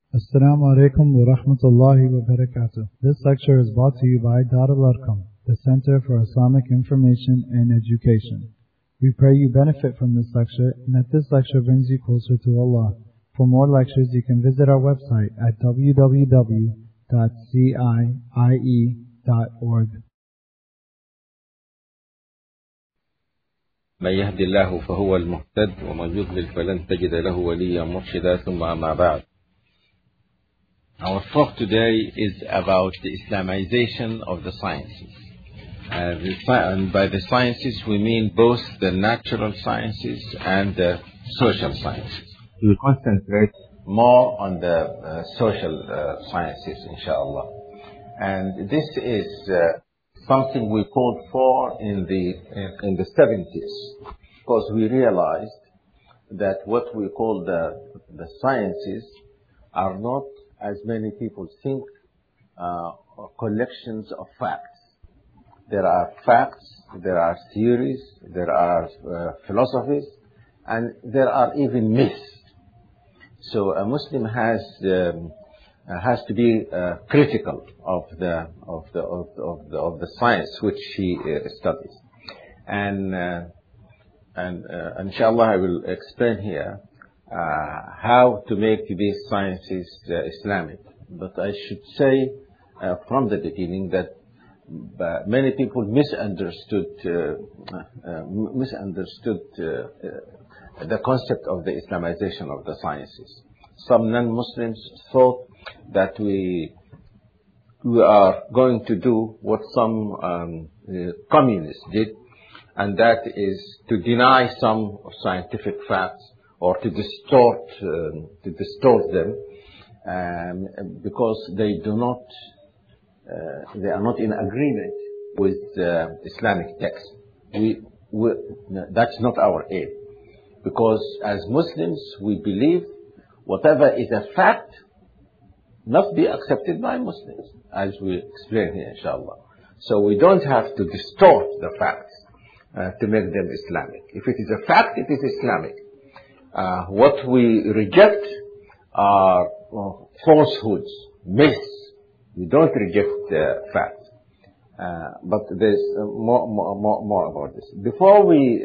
Assalamu alaikum wa rahmatullahi wa barakatuh. This lecture is brought to you by Darul Arqam, the Center for Islamic Information and Education. We pray you benefit from this lecture and that this lecture brings you closer to Allah. For more lectures, you can visit our website at www.ciie.org. من يهد الله فهو المهتد ومن يضلل فلن تجد له وليا مرشدا ثم أما بعد. Our talk today is about the Islamization of the sciences. And by the sciences we mean both the natural sciences and the social sciences. We will concentrate more on the social sciences, inshallah. And this is something we called for in the 70s, because we realized that what we call the sciences are not, as many people think, collections of facts. There are facts, there are theories, there are philosophies, and there are even myths. So a Muslim has to be critical of the science which he studies, and inshallah I will explain here how to make these sciences Islamic. But I should say from the beginning that many people misunderstood the concept of the Islamization of the sciences. Some non-Muslims thought that we are going to do what some communists did, and that is to deny some scientific facts or to distort them, because they are not in agreement with Islamic text. That's not our aim, because as Muslims we believe whatever is a fact must be accepted by Muslims, as we explain here, inshallah. So we don't have to distort the facts to make them Islamic. If it is a fact, it is Islamic. What we reject are falsehoods, myths. We don't reject facts. But there's more about this. Before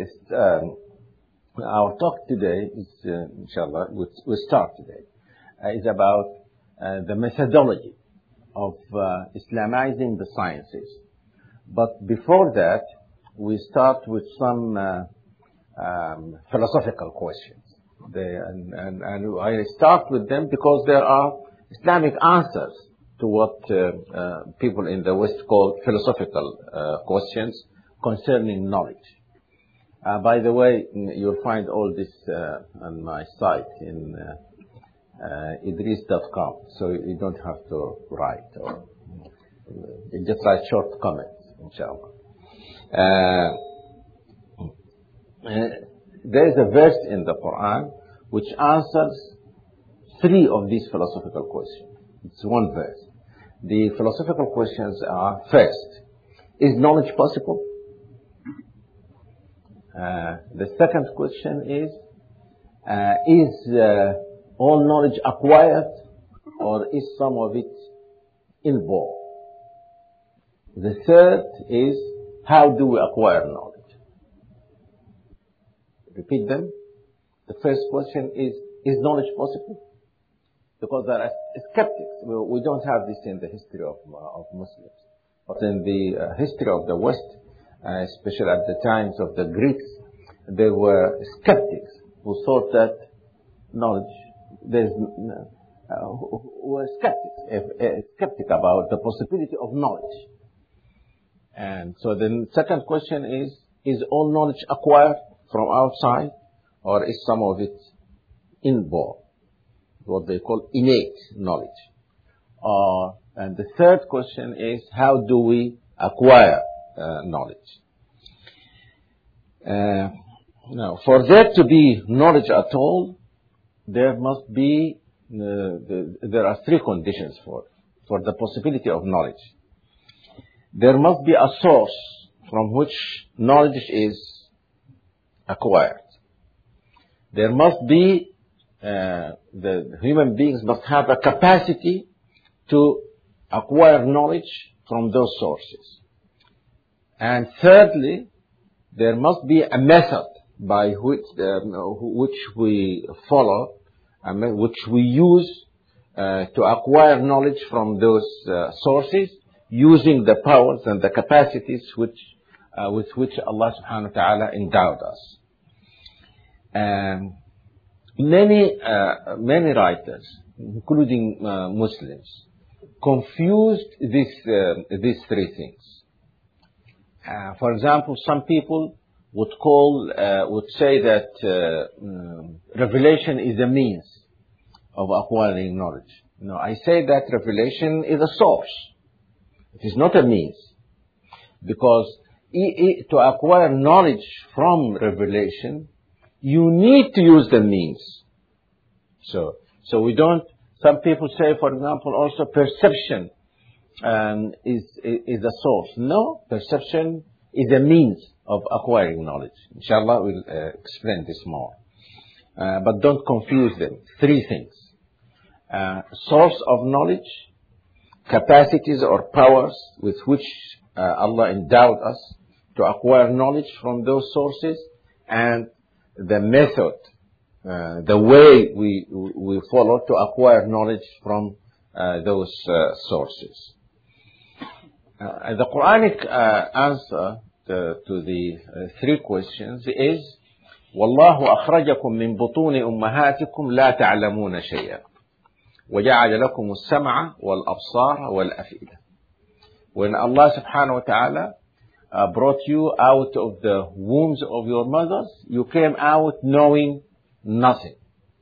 our talk today is, inshallah, we'll start today, is about the methodology of Islamizing the sciences. But before that, we start with some philosophical questions. And I start with them because there are Islamic answers to what people in the West call philosophical questions concerning knowledge. By the way, you'll find all this on my site in idris.com, so you don't have to write, or you just write short comments, inshallah. There is a verse in the Quran which answers 3 of these philosophical questions. It's one verse. The philosophical questions are: first, is knowledge possible? The second question is all knowledge acquired, or is some of it inborn? The third is, how do we acquire knowledge? Repeat them. The first question is knowledge possible? Because there are skeptics. We don't have this in the history of Muslims. But in the history of the West, especially at the times of the Greeks, there were skeptics who thought that knowledge, were skeptic about the possibility of knowledge. And so the second question is all knowledge acquired from outside, or is some of it inborn, what they call innate knowledge? And the third question is, how do we acquire knowledge? Now, for there to be knowledge at all, there must be, there are 3 conditions for the possibility of knowledge. There must be a source from which knowledge is acquired. There must be the human beings must have a capacity to acquire knowledge from those sources. And thirdly, there must be a method by which we follow, which we use to acquire knowledge from those sources, using the powers and the capacities with which Allah subhanahu wa ta'ala endowed us. Many writers, including Muslims, confused these three things. For example, some people would say that revelation is a means of acquiring knowledge. No, I say that revelation is a source. It is not a means, because to acquire knowledge from revelation, you need to use the means. So we don't. Some people say, for example, also perception is a source. No, perception is a means of acquiring knowledge. Inshallah, we'll explain this more. But don't confuse them. Three things: source of knowledge, capacities or powers with which Allah endowed us to acquire knowledge from those sources, and the method, the way we follow to acquire knowledge from those sources. The Quranic answer to the three questions is: وَاللَّهُ أَخْرَجَكُم مِّن بُطُونِ أُمَّهَاتِكُمْ لَا تَعْلَمُونَ شَيْئًا وَجَعَلَ لَكُمُ السَّمْعَ وَالْأَبْصَارَ وَالْأَفْئِدَةَ. When Allah subhanahu wa ta'ala brought you out of the wombs of your mothers, you came out knowing nothing.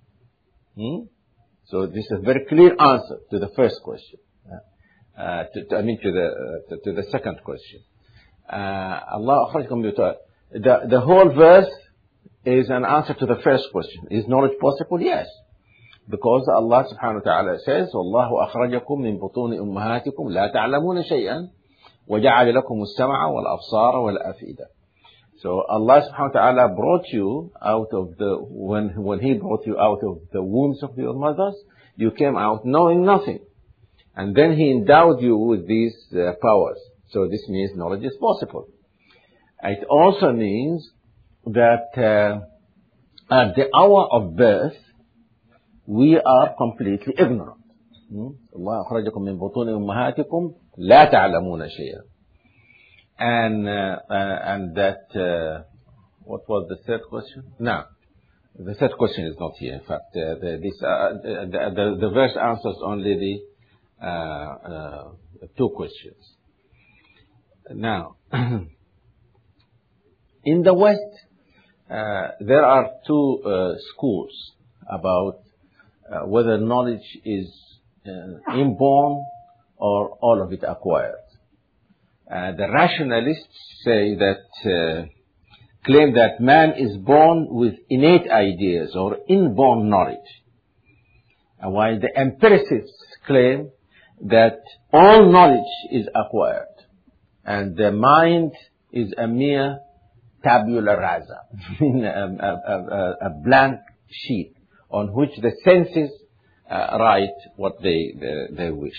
So this is a very clear answer to the first question. To the second question. Allah akhrajakum min butun. The whole verse is an answer to the first question. Is knowledge possible? Yes. Because Allah subhanahu wa ta'ala says, وَاللَّهُ أَخْرَجَكُم مِّن بُطُونِ أُمَّهَاتِكُمْ لَا تَعْلَمُونَ شَيْئًا وَجَعَلَ لَكُمُ السَّمْعَ وَالْأَبْصَارَ وَالْأَفْئِدَةَ. So Allah subhanahu wa ta'ala brought you out of when He brought you out of the wombs of your mothers, you came out knowing nothing. And then He endowed you with these powers. So this means knowledge is possible. It also means that at the hour of birth, we are completely ignorant. Allah akhrajakum min butuni ummahatikum la ta'lamuna shay'an. And that what was the third question? No, the third question is not here. In fact, the verse answers only the two questions. Now, in the West, there are two schools about whether knowledge is inborn or all of it acquired. The rationalists say that, claim that man is born with innate ideas or inborn knowledge, while the empiricists claim that all knowledge is acquired and the mind is a mere tabula rasa, a blank sheet on which the senses write what they wish.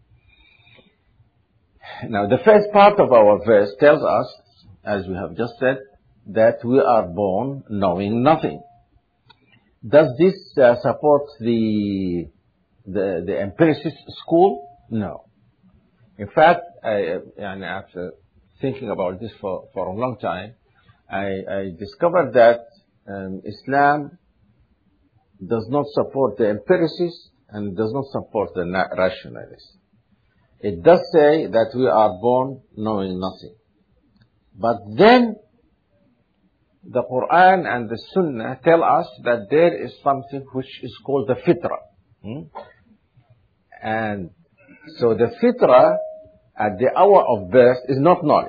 Now, the first part of our verse tells us, as we have just said, that we are born knowing nothing. Does this support the empiricist school? No. In fact, after thinking about this for a long time, I discovered that Islam does not support the empiricists and does not support the rationalists. It does say that we are born knowing nothing. But then the Quran and the Sunnah tell us that there is something which is called the fitrah. And so the fitrah at the hour of birth is not knowledge.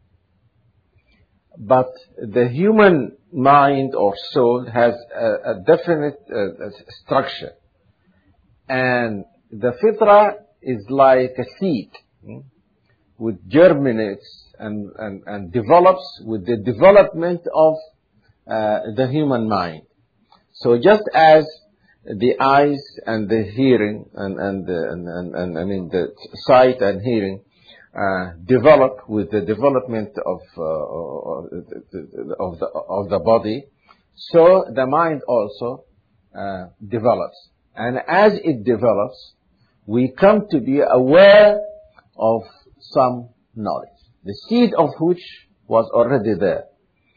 But the human mind or soul has a definite structure. And the fitrah is like a seed, which germinates and develops with the development of the human mind. So just as the eyes and the hearing and I mean the sight and hearing develop with the development of the body, so the mind also develops. And as it develops, we come to be aware of some knowledge, the seed of which was already there.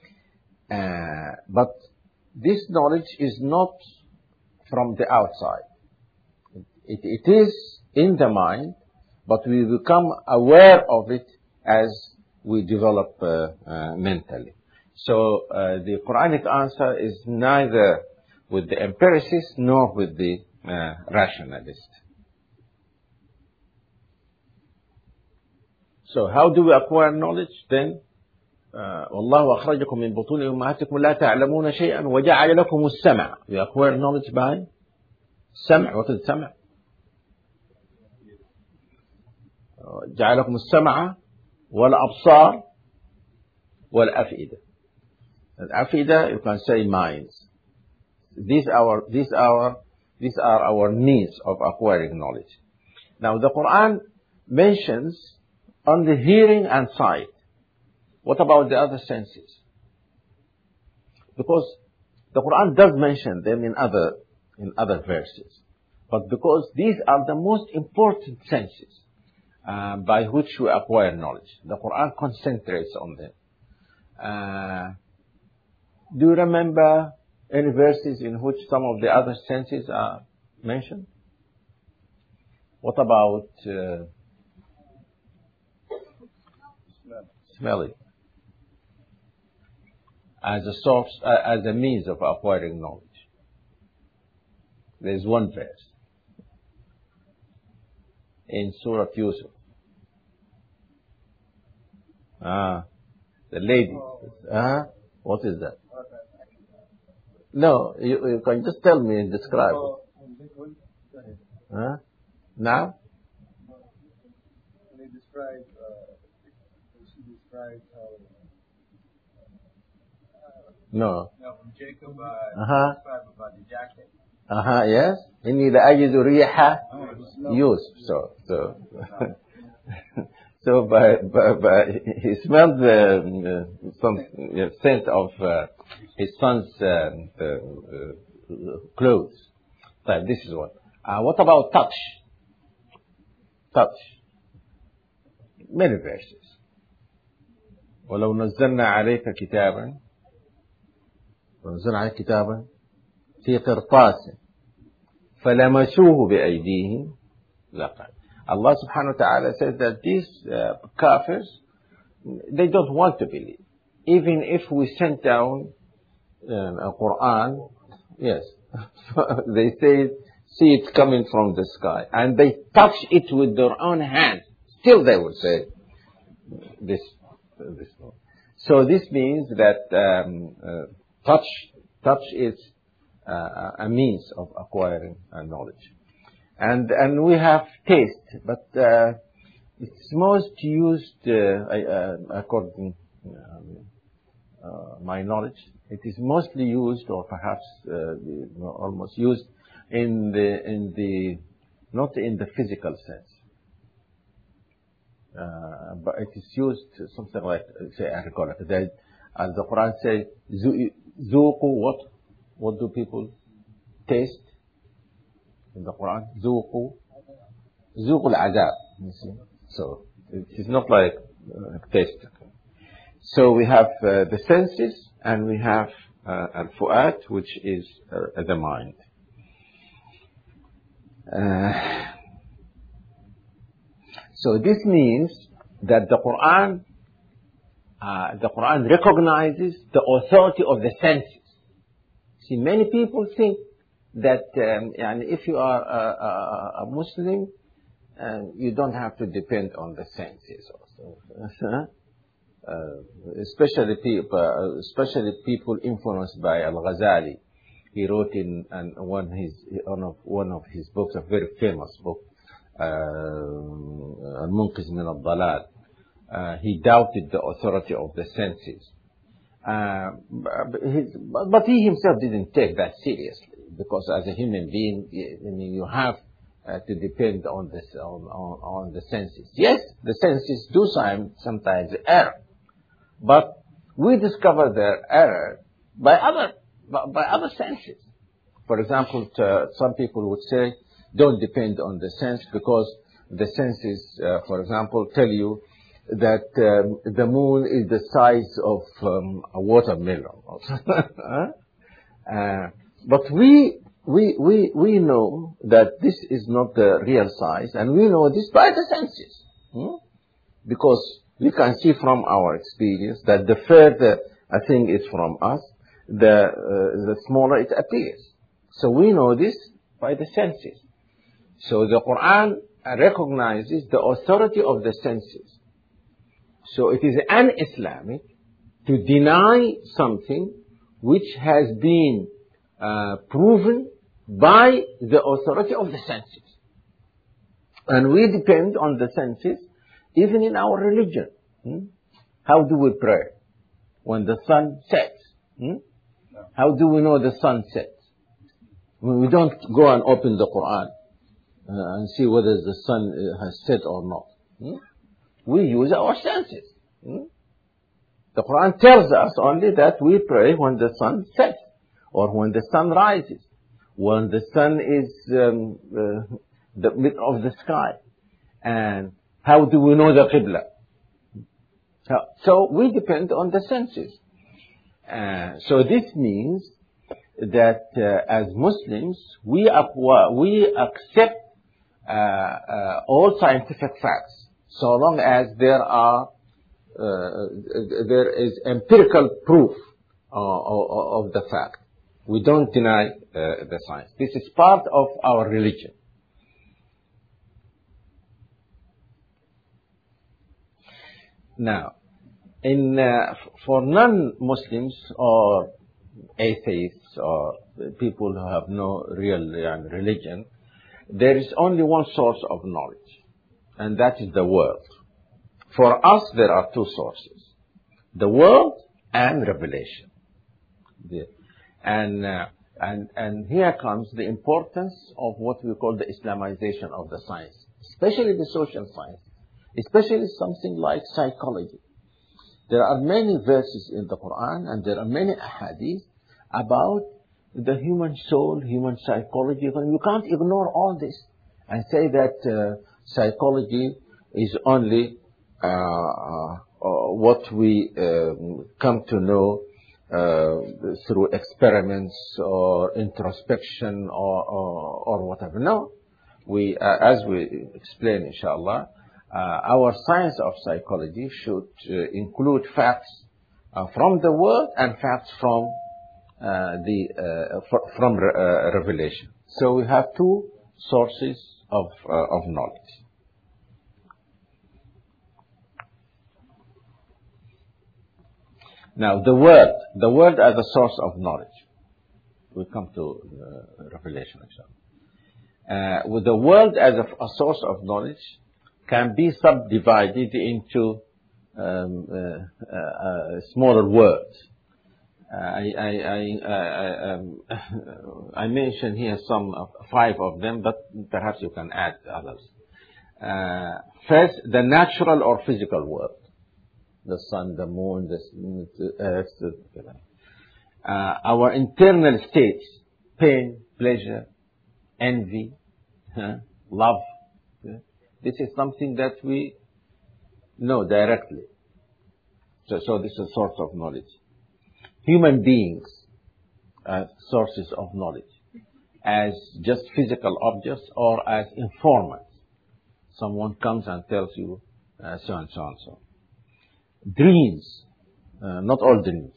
But this knowledge is not from the outside. It is in the mind, but we become aware of it as we develop mentally. So the Quranic answer is neither with the empiricist nor with the rationalist. So how do we acquire knowledge then? والله أخرجكم من بطون أمهاتكم لا تعلمون شيئا وجعل لكم السمع. We acquire knowledge by سمع. What is سمع? جعل لكم السمع والأبصار والأفئدة. الأفئدة, you can say minds. These are our means of acquiring knowledge. Now the Quran mentions only hearing and sight. What about the other senses? Because the Quran does mention them in other verses, but because these are the most important senses by which we acquire knowledge, the Quran concentrates on them. Do you remember any verses in which some of the other senses are mentioned? What about smelling as a source, as a means of acquiring knowledge? There is one verse in Surah Yusuf. The lady. What is that? No, you can just tell me and describe it. Now? They describe, she describes how... No. No, from Jacob, describe about the jacket. Yes. إني لأجد ريح يوسف. So by he smelled some scent of his son's clothes. So this is one. What about touch? Touch. Many verses. ولو نزلنا عليك كتابا في قرطاس فلمسوه بأيديهم لقد. Allah subhanahu wa ta'ala says that these kafirs, they don't want to believe. Even if we sent down a Quran, yes, they say, see it coming from the sky. And they touch it with their own hands. Still they will say this. So this means that touch is a means of acquiring knowledge. And we have taste, but it's most used, according my knowledge, it is mostly used, or perhaps almost used in the not in the physical sense, but it is used something like, say, alcoholic. As the Quran says, "Zuqu," what do people taste? In the Quran, zuqu al-azab. You see, so it is not like taste. So we have the senses, and we have al-fu'ad, which is the mind. So this means that the Quran recognizes the authority of the senses. See, many people think that if you are a Muslim, you don't have to depend on the senses also. Especially people influenced by Al-Ghazali. He wrote in one of his books, a very famous book, Al-Munqiz min al-Dalal. He doubted the authority of the senses. But he himself didn't take that seriously. because as a human being, you have to depend on this on the senses. Yes, the senses do sometimes err, but we discover their error by other senses. For example, some people would say, don't depend on the sense because the senses, for example, tell you that the moon is the size of a watermelon. But we know that this is not the real size, and we know this by the senses. Because we can see from our experience that the further a thing is from us, the smaller it appears. So we know this by the senses. So the Quran recognizes the authority of the senses. So it is un-Islamic to deny something which has been proven by the authority of the senses. And we depend on the senses even in our religion. How do we pray? When the sun sets. How do we know the sun sets? We don't go and open the Quran and see whether the sun has set or not. We use our senses. The Quran tells us only that we pray when the sun sets or when the sun rises, when the sun is the middle of the sky. And how do we know the Qibla? So we depend on the senses. So this means that as Muslims, we accept all scientific facts, so long as there is empirical proof of the fact. We don't deny the science. This is part of our religion. Now, for non-Muslims or atheists or people who have no real religion, there is only one source of knowledge, and that is the world. For us, there are two sources: the world and revelation. And here comes the importance of what we call the Islamization of the science, especially the social science, especially something like psychology. There are many verses in the Quran and there are many ahadith about the human soul, human psychology. And you can't ignore all this and say that psychology is only what we come to know through experiments or introspection or whatever. No, as we explain, inshallah, our science of psychology should include facts from the world and facts from revelation. So we have two sources of knowledge. Now, the word as a source of knowledge. We come to revelation, inshallah. With the world as a source of knowledge can be subdivided into smaller words. I mentioned here five of them, but perhaps you can add others. First, the natural or physical world. The sun, the moon, the earth, our internal states, pain, pleasure, envy, love. This is something that we know directly. So this is a source of knowledge. Human beings are sources of knowledge, as just physical objects or as informants. Someone comes and tells you so and so and so. Dreams, not all dreams.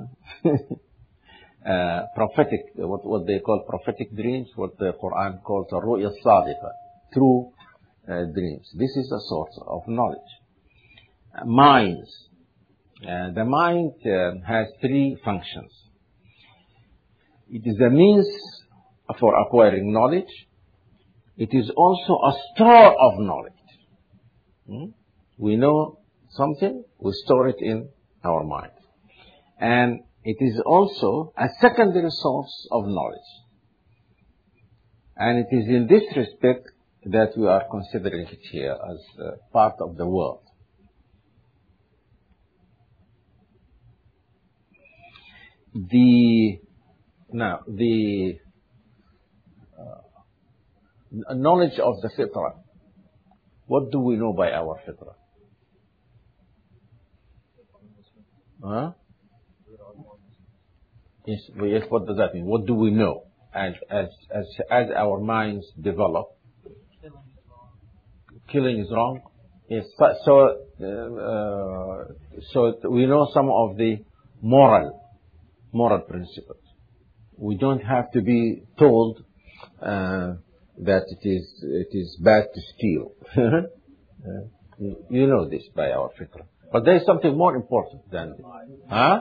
Prophetic, what they call prophetic dreams, what the Quran calls a ru'ya sadiqa, true dreams. This is a source of knowledge. Minds. The mind has three functions. It is a means for acquiring knowledge. It is also a store of knowledge. We know something, we store it in our mind. And it is also a secondary source of knowledge. And it is in this respect that we are considering it here as part of the world. The knowledge of the fitrah. What do we know by our fitrah? Huh? Yes, what does that mean? What do we know as our minds develop? Killing is wrong. Yes. So we know some of the moral principles. We don't have to be told that it is bad to steal. You know this by our fitrah. But there is something more important than this. Huh?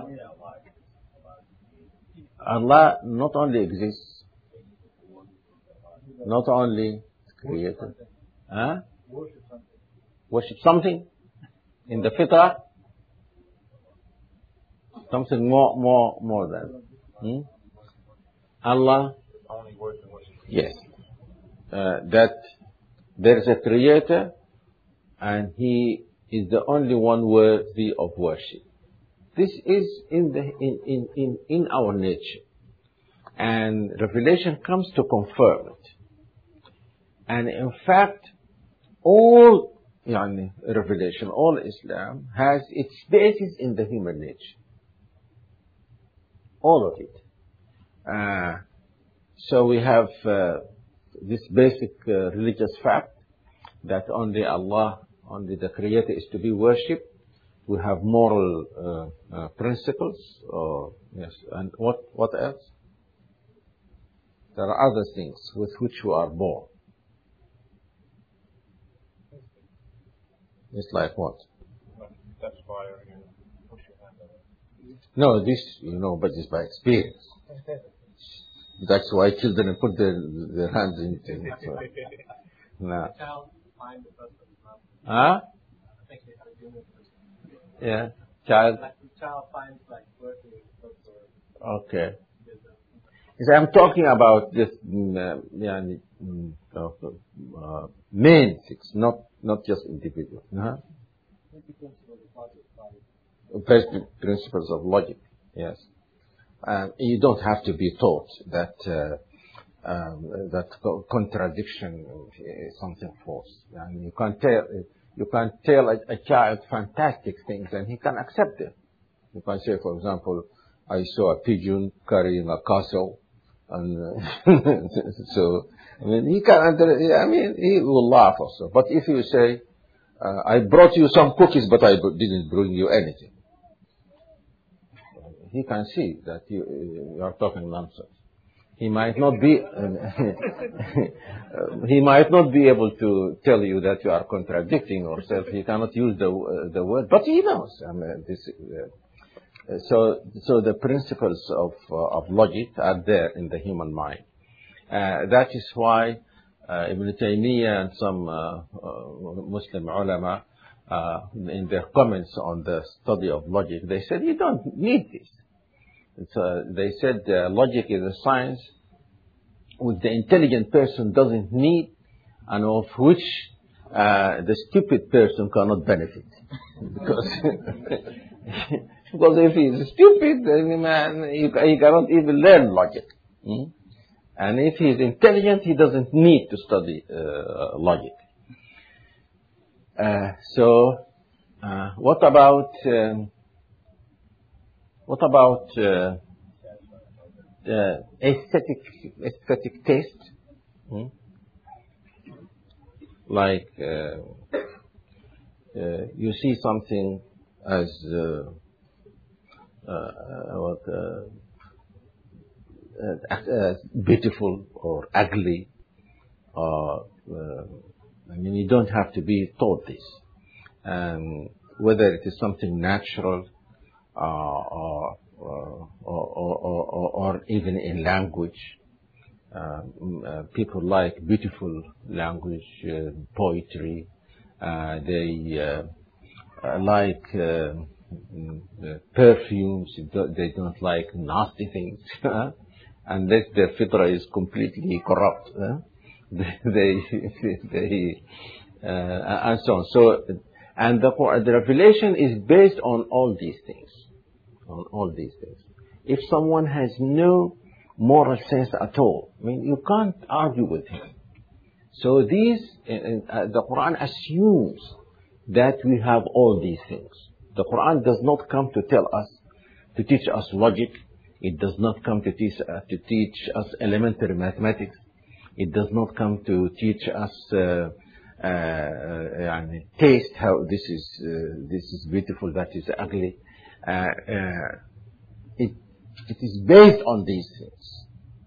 Allah not only exists, not only created. Huh? Worship something in the fitrah. Something more than. Allah. Yes. That there is a creator and he is the only one worthy of worship. This is in our nature, and revelation comes to confirm it. And in fact, all revelation, all Islam has its basis in the human nature. All of it. So we have this basic religious fact that only Allah, only the Creator is to be worshipped. We have moral principles. Yes, and what else? There are other things with which we are born. It's like what? That's why you push your hand up. No, this but it's by experience. That's why children put their hands in it. So. No. Child find the person. Huh? I think they have to do it. Yeah, child. Like the child finds like working or. Okay. Yes, I'm talking about this main things, not just individuals. Uh-huh. Principles of logic. Yes. You don't have to be taught that contradiction is something false. And you can tell a child fantastic things and he can accept it. You can say, for example, I saw a pigeon carrying a castle, and so he can he will laugh also. But if you say, I brought you some cookies, but I didn't bring you anything, he can see that you are talking nonsense. He might not be able to tell you that you are contradicting yourself. He cannot use the word, but he knows. So the principles of logic are there in the human mind. That is why Ibn Taymiyyah and some Muslim ulama, in their comments on the study of logic, they said you don't need this. They said logic is a science which the intelligent person doesn't need, and of which the stupid person cannot benefit. Because if he is stupid, then he cannot even learn logic. And if he is intelligent, he doesn't need to study logic. What about aesthetic taste? Like you see something as beautiful or ugly, you don't have to be taught this. Whether it is something natural or even in language. People like beautiful language, poetry. They like perfumes. They don't like nasty things. unless their fitra is completely corrupt. And so on. So, and the revelation is based on all these things. On all these things. If someone has no moral sense at all, I mean, you can't argue with him. So these, the Quran assumes that we have all these things. The Quran does not come to tell us, to teach us logic. It does not come to teach us elementary mathematics. It does not come to teach us taste, how this is beautiful, that is ugly. It is based on these things.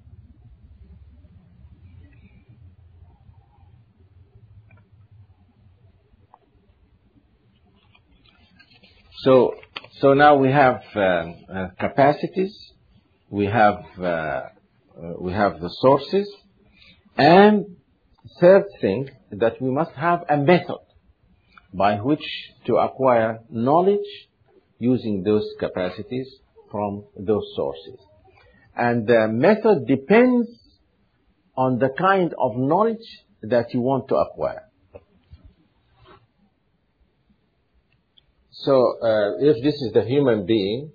So now we have capacities, we have the sources, and third thing, that we must have a method by which to acquire knowledge using those capacities from those sources. And the method depends on the kind of knowledge that you want to acquire. So, if this is the human being,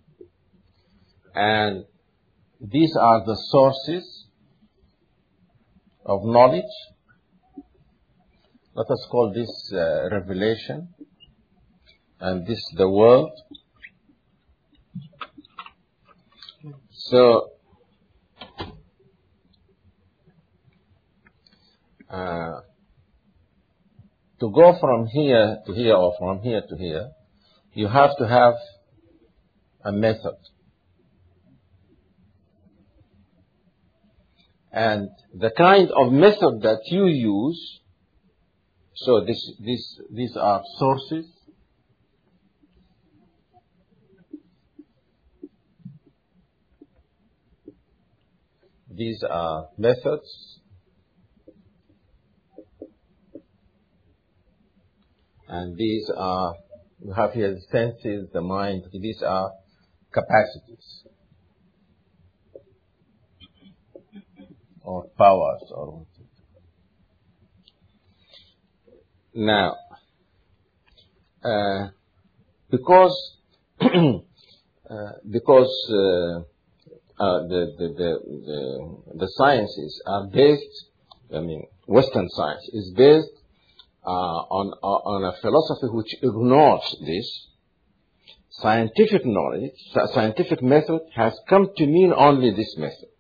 and these are the sources of knowledge, let us call this revelation, and this the world. So, to go from here to here or from here to here, you have to have a method. And the kind of method that you use, so these are sources. These are methods. And these are, you have here the senses, the mind, these are capacities or powers or now because the sciences are based, I mean Western science is based on a philosophy which ignores this. Scientific knowledge, scientific method has come to mean only this method.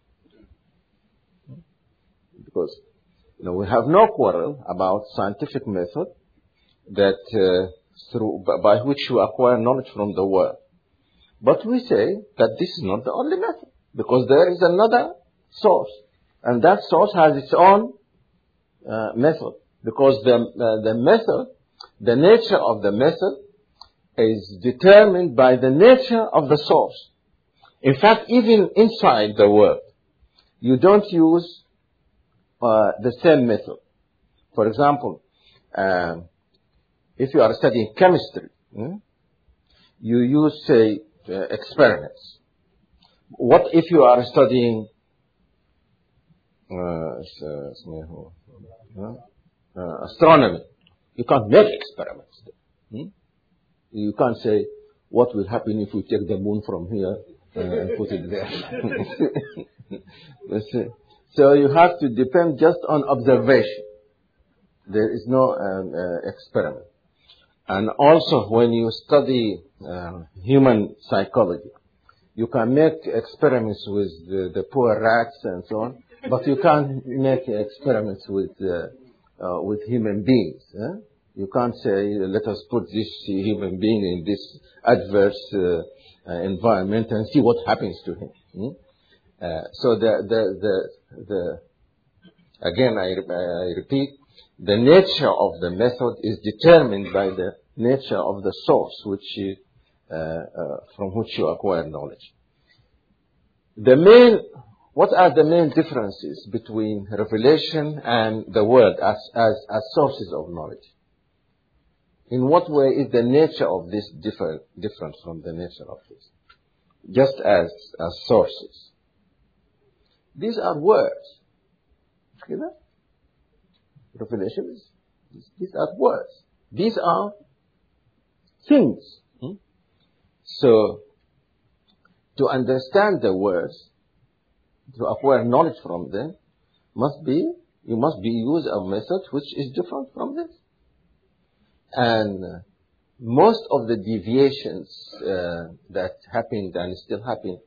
Because we have no quarrel about scientific method that by which you acquire knowledge from the world. But we say that this is not the only method, because there is another source, and that source has its own method. Because the method, the nature of the method is determined by the nature of the source. In fact, even inside the world, you don't use the same method. For example, if you are studying chemistry, you use, say, experiments. What if you are studying astronomy? You can't make experiments. You can't say, what will happen if we take the moon from here and put it there? So you have to depend just on observation. There is no experiment. And also when you study human psychology, you can make experiments with the poor rats and so on, but you can't make experiments with human beings. You can't say, let us put this human being in this adverse environment and see what happens to him. So again, I repeat, the nature of the method is determined by the nature of the source from which you acquire knowledge. What are the main differences between revelation and the world as sources of knowledge? In what way is the nature of this different from the nature of this? Just as sources. These are words. Okay, that? Revelation is, these are words. These are things. So, to understand the words, to acquire knowledge from them, you must use a method which is different from this. And most of the deviations that happened and still happen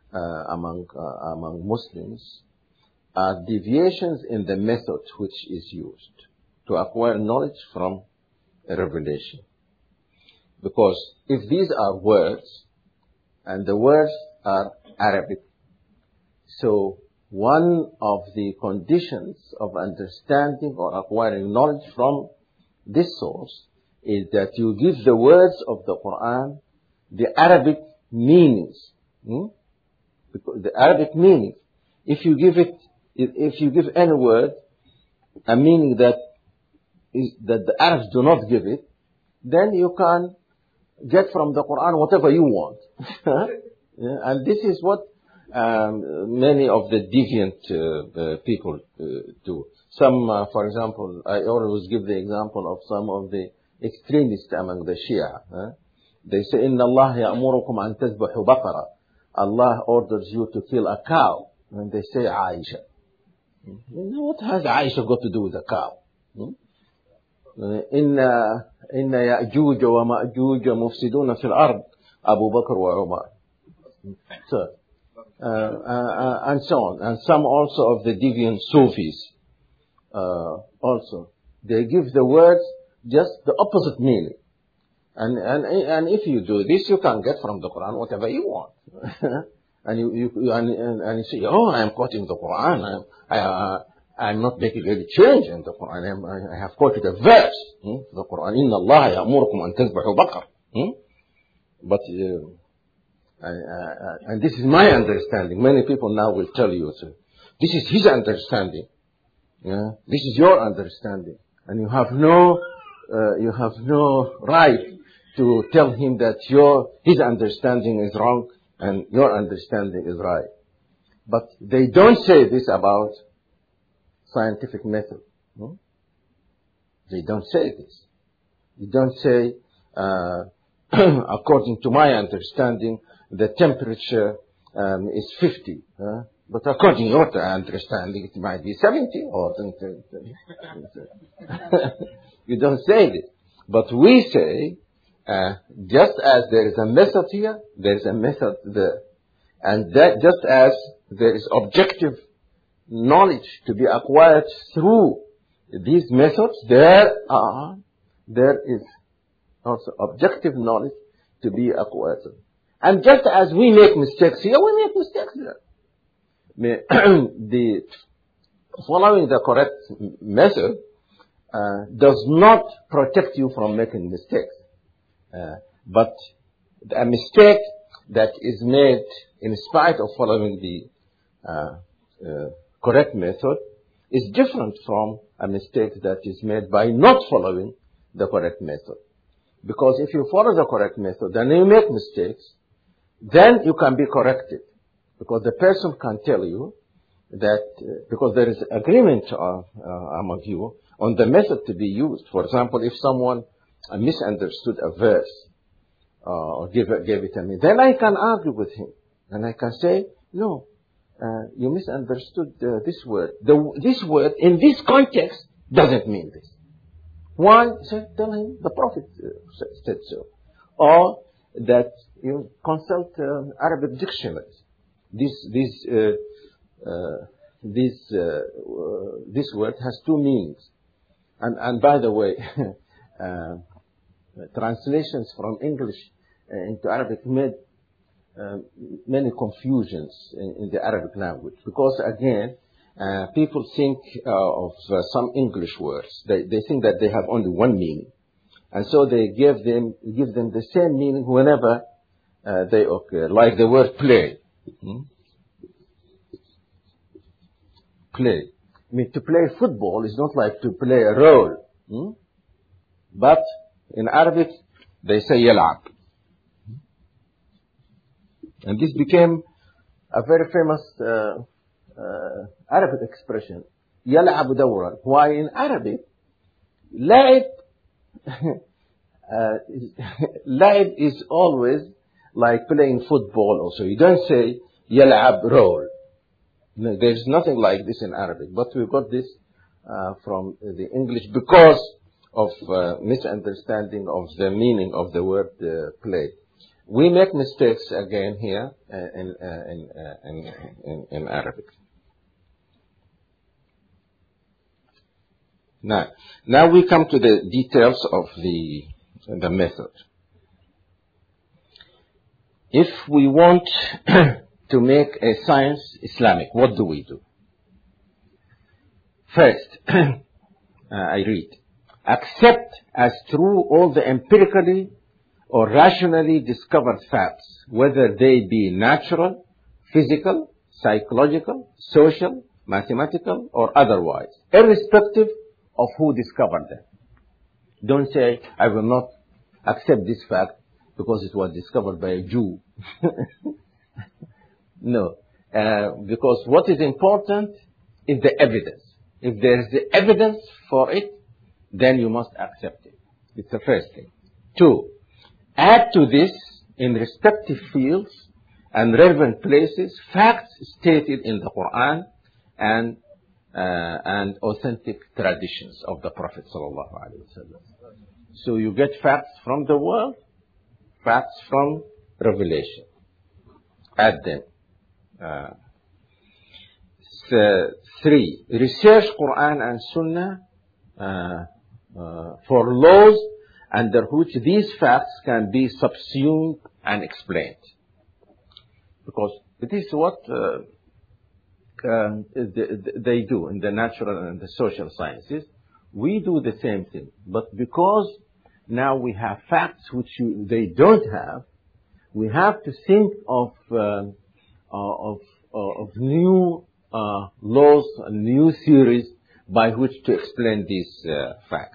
among Muslims are deviations in the method which is used to acquire knowledge from a revelation. Because if these are words, and the words are Arabic, so one of the conditions of understanding or acquiring knowledge from this source is that you give the words of the Quran the Arabic meanings. Because the Arabic meaning, if you give any word a meaning that the Arabs do not give it, then you can get from the Quran whatever you want. And this is what many of the deviant people do. Some, for example, I always give the example of some of the extremists among the Shia. They say, إِنَّ اللَّهَ يَأْمُرُكُمْ أَن تَذْبَحُوا بَقَرَةً. Allah orders you to kill a cow. And they say Aisha. What has Aisha got to do with a cow? إن يأجوج ومأجوج مفسدون في الأرض أبو بكر وعمر. So, and so on. And some also of the deviant Sufis also. They give the words just the opposite meaning. And if you do this, you can get from the Quran whatever you want. And you say, oh, I am quoting the Quran. I'm not making any change in the Quran. I have quoted a verse. The Quran, إِنَّ اللَّهَ يَأْمُرُكُمْ أَن تَذْبَحُوا بَقَرَةً. But, and this is my understanding. Many people now will tell you, so, this is his understanding. Yeah? This is your understanding. And you have no right to tell him that his understanding is wrong and your understanding is right. But they don't say this about scientific method. They don't say this. They don't say, according to my understanding, the temperature is 50. But according to your understanding, it might be 70 or something. You don't say this. But we say, just as there is a method here, there is a method there. And that just as there is objective knowledge to be acquired through these methods, there is also objective knowledge to be acquired. And just as we make mistakes here, we make mistakes there. The following the correct method does not protect you from making mistakes. But a mistake that is made in spite of following the correct method is different from a mistake that is made by not following the correct method. Because if you follow the correct method and you make mistakes, then you can be corrected. Because the person can tell you that, because there is agreement among you on the method to be used. For example, if someone misunderstood a verse or gave it to me, then I can argue with him. And I can say, no, you misunderstood this word. This word in this context doesn't mean this. Why? So tell him the Prophet said so. Or that you consult Arabic dictionaries. This word has two meanings. And by the way, translations from English into Arabic made many confusions in the Arabic language. Because again, people think of some English words. They think that they have only one meaning. And so they give them the same meaning whenever they occur. Like the word play. Play. I mean, to play football is not like to play a role. But in Arabic, they say يلعب. And this became a very famous Arabic expression, يلعب دورا. Why in Arabic, لعب, لعب is always like playing football also. You don't say يلعب roll. No, there's nothing like this in Arabic. But we got this from the English because of misunderstanding of the meaning of the word play. We make mistakes again here in Arabic. Now we come to the details of the method. If we want to make a science Islamic, what do we do? First, I read, accept as true all the empirically or rationally discovered facts, whether they be natural, physical, psychological, social, mathematical, or otherwise, irrespective of who discovered them. Don't say, I will not accept this fact because it was discovered by a Jew. No, because what is important is the evidence. If there is the evidence for it, then you must accept it. It's the first thing. 2, add to this, in respective fields and relevant places, facts stated in the Quran and authentic traditions of the Prophet sallallahu alaihi wasallam. So you get facts from the world, facts from revelation. Add them. 3, research Quran and Sunnah for laws under which these facts can be subsumed and explained. Because it is what they do in the natural and the social sciences. We do the same thing. But because now we have facts which they don't have, we have to think of new laws and new theories by which to explain these facts.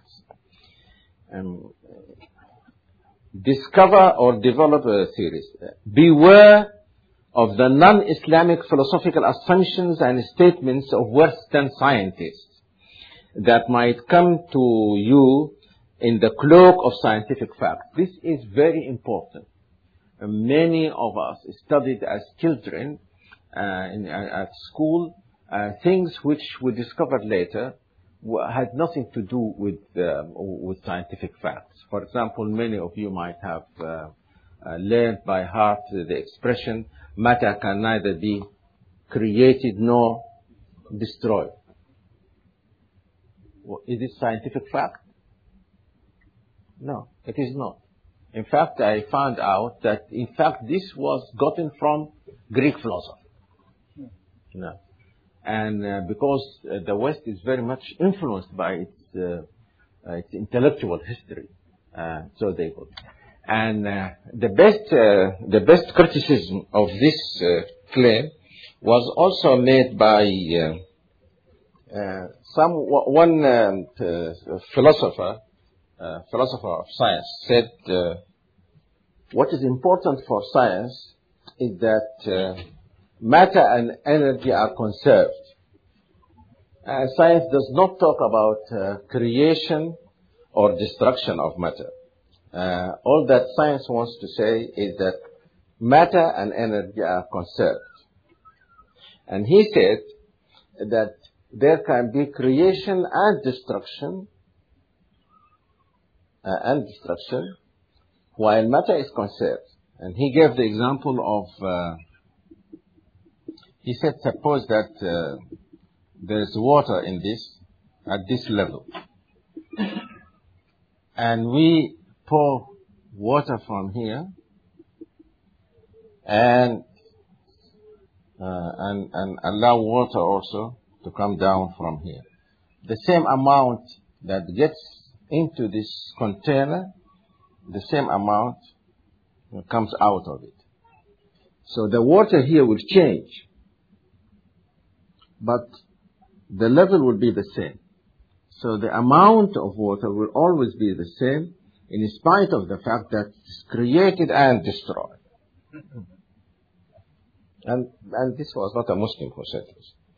Discover or develop theories. Beware of the non-Islamic philosophical assumptions and statements of Western scientists that might come to you in the cloak of scientific fact. This is very important. Many of us studied as children at school things which we discovered later had nothing to do with scientific facts. For example, many of you might have learned by heart the expression, matter can neither be created nor destroyed. Is it scientific fact? No, it is not. In fact, I found out that, in fact, this was gotten from Greek philosophy. No. And because the West is very much influenced by its intellectual history, so they go. And the best criticism of this claim was also made by one philosopher of science said, what is important for science is that matter and energy are conserved. Science does not talk about creation or destruction of matter. All that science wants to say is that matter and energy are conserved. And he said that there can be creation and destruction, while matter is conserved. And he gave the example of, he said, suppose that there is water in this, at this level. And we pour water from here and allow water also to come down from here. The same amount that gets into this container, the same amount comes out of it. So the water here will change, but the level will be the same. So the amount of water will always be the same, in spite of the fact that it's created and destroyed. And this was not a Muslim who said this.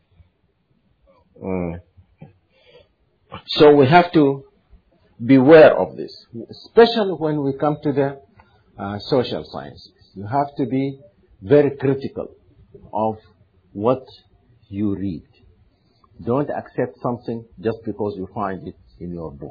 So we have to beware of this, especially when we come to the social sciences. You have to be very critical of what you read. Don't accept something just because you find it in your book.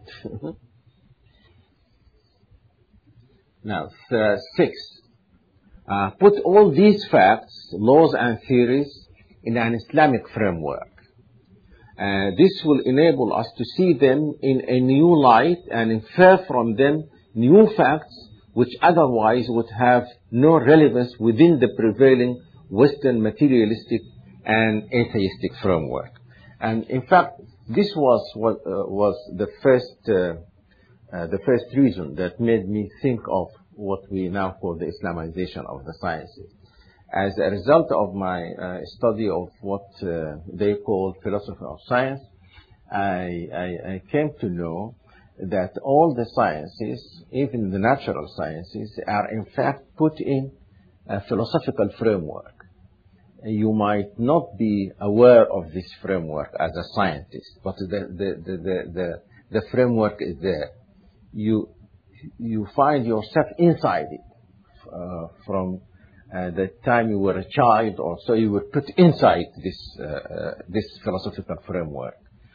Now, 6. Put all these facts, laws and theories in an Islamic framework. This will enable us to see them in a new light and infer from them new facts which otherwise would have no relevance within the prevailing Western materialistic and atheistic framework. And in fact, this was what was the first reason that made me think of what we now call the Islamization of the sciences. As a result of my study of what they call philosophy of science, I came to know that all the sciences, even the natural sciences, are in fact put in a philosophical framework. You might not be aware of this framework as a scientist, but the framework is there. You find yourself inside it from the time you were a child, or so you were put inside this philosophical framework.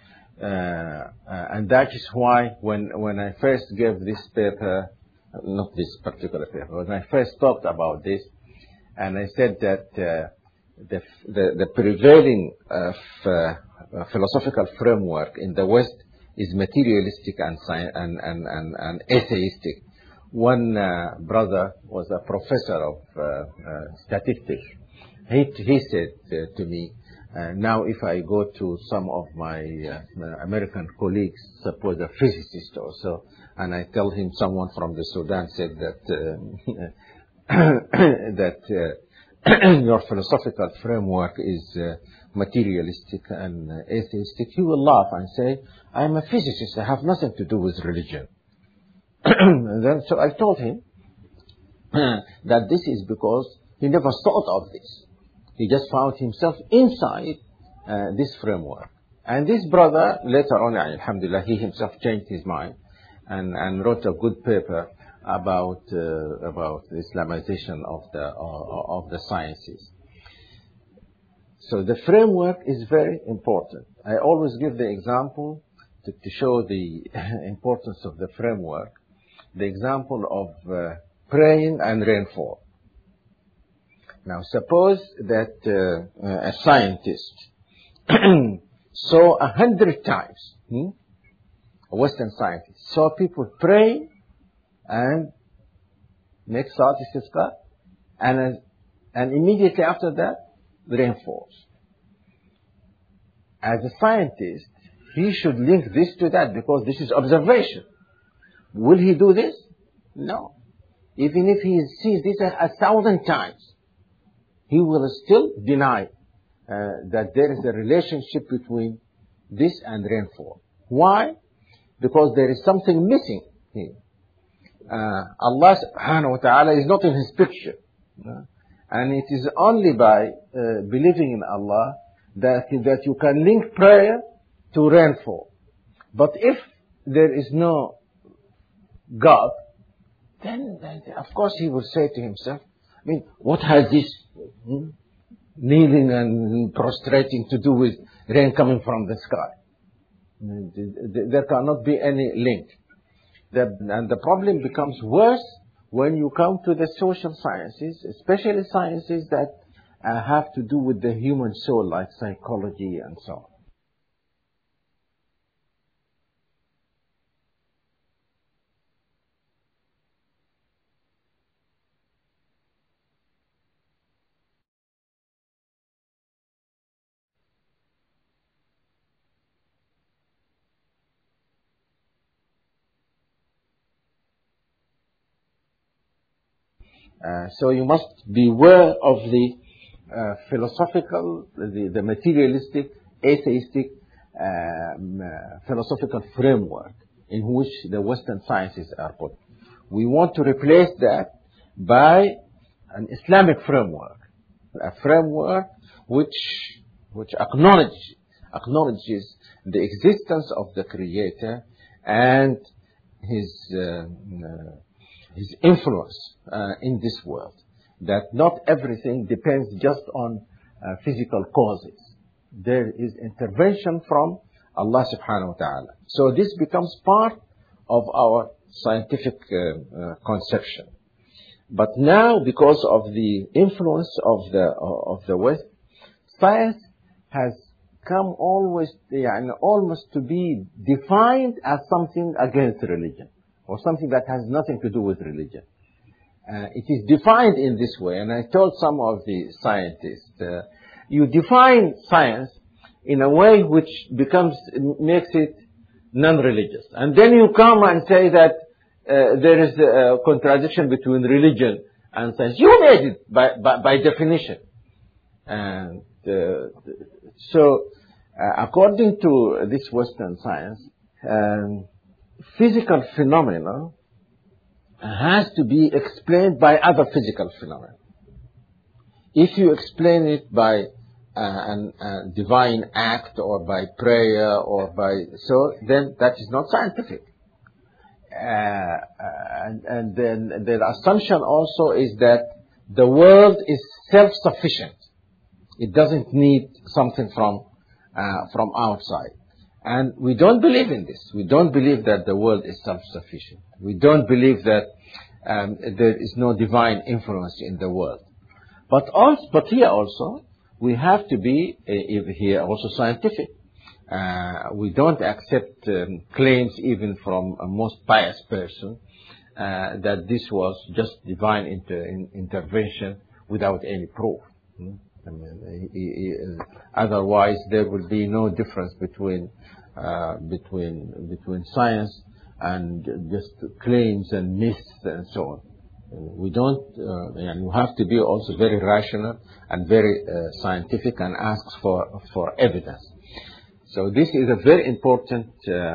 And that is why when I first gave this paper, not this particular paper, when I first talked about this, and I said that the prevailing philosophical framework in the West is materialistic and atheistic. One brother was a professor of statistics. He said to me, now if I go to some of my American colleagues, suppose a physicist or so, and I tell him someone from the Sudan said that your philosophical framework is materialistic and atheistic, he will laugh and say, I'm a physicist, I have nothing to do with religion. And then, so I told him that this is because he never thought of this. He just found himself inside this framework. And this brother, later on, alhamdulillah, he himself changed his mind and wrote a good paper about the Islamization of the sciences. So the framework is very important. I always give the example to show the importance of the framework, the example of praying and rainfall. Now suppose that a scientist saw 100 times, a Western scientist saw people pray and make salat istisqa, and immediately after that, the rain falls. As a scientist, he should link this to that because this is observation. Will he do this? No. Even if he sees this 1,000 times, he will still deny that there is a relationship between this and rainfall. Why? Because there is something missing here. Allah subhanahu wa ta'ala is not in his picture. And it is only by believing in Allah that you can link prayer to rainfall. But if there is no God, then of course he will say to himself, I mean, what has this kneeling and prostrating to do with rain coming from the sky? There cannot be any link. And the problem becomes worse when you come to the social sciences, especially sciences that have to do with the human soul, like psychology and so on. So you must beware of the philosophical, the materialistic, atheistic philosophical framework in which the Western sciences are put. We want to replace that by an Islamic framework, a framework which acknowledges acknowledges the existence of the Creator and his influence in this world. That not everything depends just on physical causes. There is intervention from Allah subhanahu wa ta'ala. So this becomes part of our scientific conception. But now, because of the influence of the West, science has come almost to be defined as something against religion, or something that has nothing to do with religion. It is defined in this way, and I told some of the scientists, you define science in a way which makes it non-religious. And then you come and say that there is a contradiction between religion and science. You made it by definition. And so, according to this Western science, physical phenomena has to be explained by other physical phenomena. If you explain it by a divine act or by prayer or then that is not scientific. And then the assumption also is that the world is self-sufficient. It doesn't need something from outside. And we don't believe in this. We don't believe that the world is self-sufficient. We don't believe that there is no divine influence in the world. But here also, we have to be here also scientific. We don't accept claims even from a most pious person that this was just divine intervention without any proof. I mean, otherwise there will be no difference between science and just claims and myths and so on. We don't, and you have to be also very rational and very scientific and ask for evidence. So this is a very important,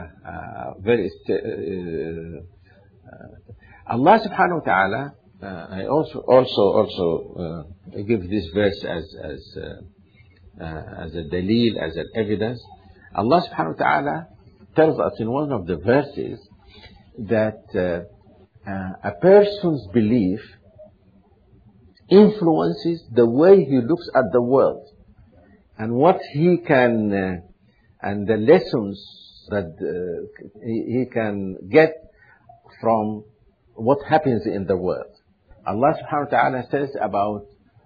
Allah subhanahu wa ta'ala, I also give this verse as a dalil, as an evidence. Allah subhanahu wa ta'ala tells us in one of the verses that a person's belief influences the way he looks at the world and what he can and the lessons that he can get from what happens in the world. Allah subhanahu wa ta'ala says about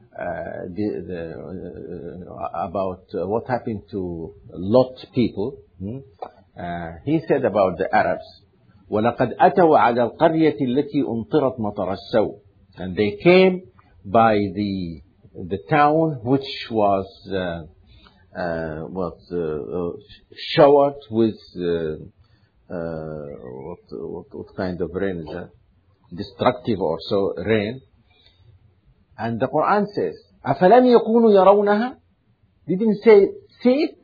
what happened to Lot people. He said about the Arabs, وَلَقَدْ أَتَوْا عَلَى الْقَرْيَةِ الَّتِي أُمْطِرَتْ مَطَرَ السَّوْءِ. And they came by the town which was showered with what kind of rain is that? Destructive or so rain. And the Quran says, أَفَلَمْ يَكُونُوا يَرَوْنَهَا? Didn't say, see it?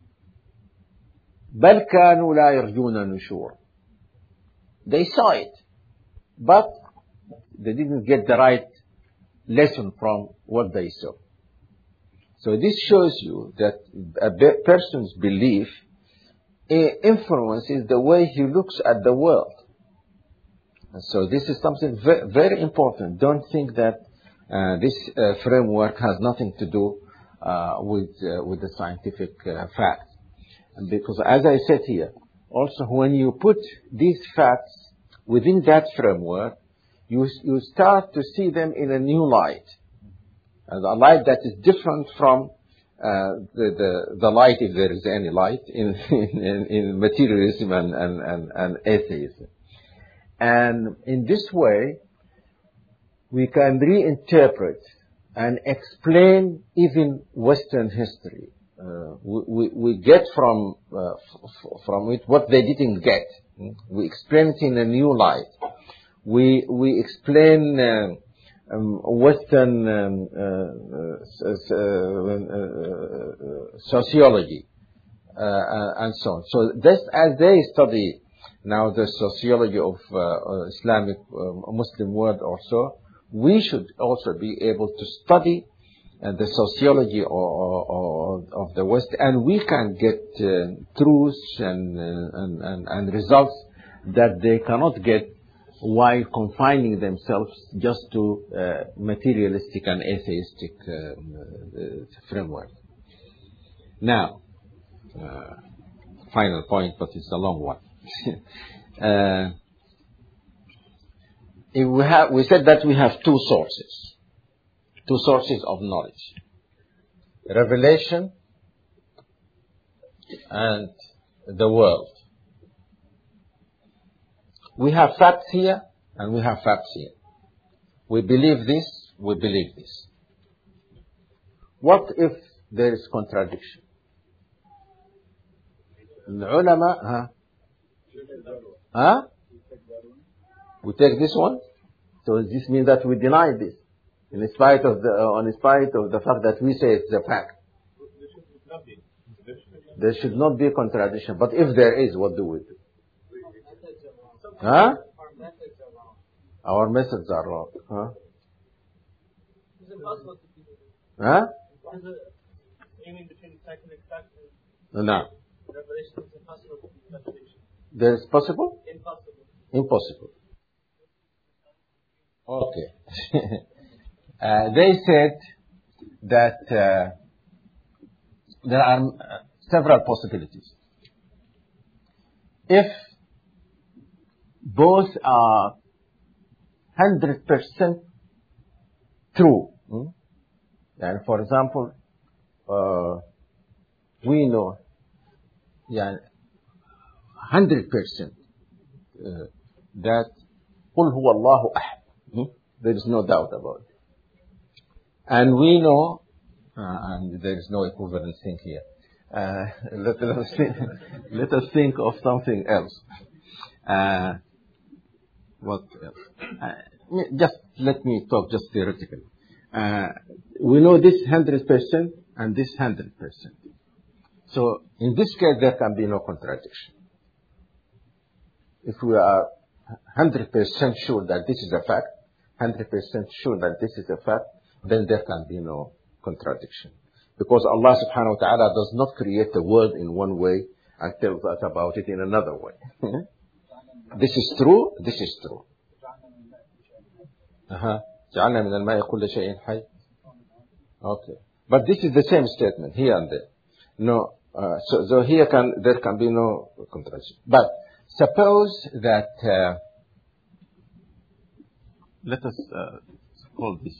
بَلْ كَانُوا لَا يَرْجُونَ نُشُورًا. They saw it, but they didn't get the right lesson from what they saw. So this shows you that a person's belief influences the way he looks at the world. And so this is something very important. Don't think that this framework has nothing to do with the scientific facts. And because as I said here, also when you put these facts within that framework, you start to see them in a new light. And a light that is different from the light, if there is any light, in materialism and atheism. And in this way, we can reinterpret and explain even Western history. We get from it what they didn't get. We explain it in a new light. We explain Western sociology and so on. So just as they study now the sociology of Islamic Muslim world or so, we should also be able to study the sociology of the West, and we can get truths and results that they cannot get while confining themselves just to materialistic and atheistic framework. Now, final point, but it's a long one. We said that we have two sources of knowledge: revelation and the world. We have facts here and we have facts here. We believe this, we believe this. What if there is contradiction? The ulama, we take this one. So this means that we deny this, in spite of the fact that we say it's a fact. There should not be a contradiction. But if there is, what do we do? Huh? Our methods are wrong. Huh? Huh? No. There is possible? Impossible. Okay. They said that there are several possibilities. If both are 100% true, and for example, we know 100% that قُلْ هُوَ اللَّهُ أَحَدٌ. There is no doubt about it. And we know, and there is no equivalent thing here. Let us think of something else. What else? Just let me talk just theoretically. We know this 100% and this 100%. So in this case, there can be no contradiction. If we are 100% sure that this is a fact, 100% sure that this is a fact, then there can be no contradiction. Because Allah subhanahu wa ta'ala does not create the world in one way and tells us about it in another way. This is true, this is true. جعلنا من الماء كل شيء حي. Okay. But this is the same statement here and there. No, so here there can be no contradiction. But suppose that, let us call this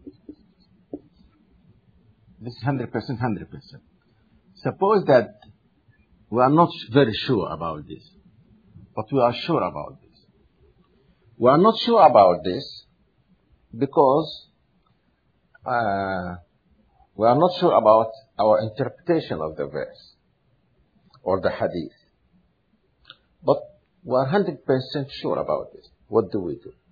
100%, 100%. Suppose that we are not very sure about this, but we are sure about this. We are not sure about this because we are not sure about our interpretation of the verse or the hadith. But we are 100% sure about this. What do we do?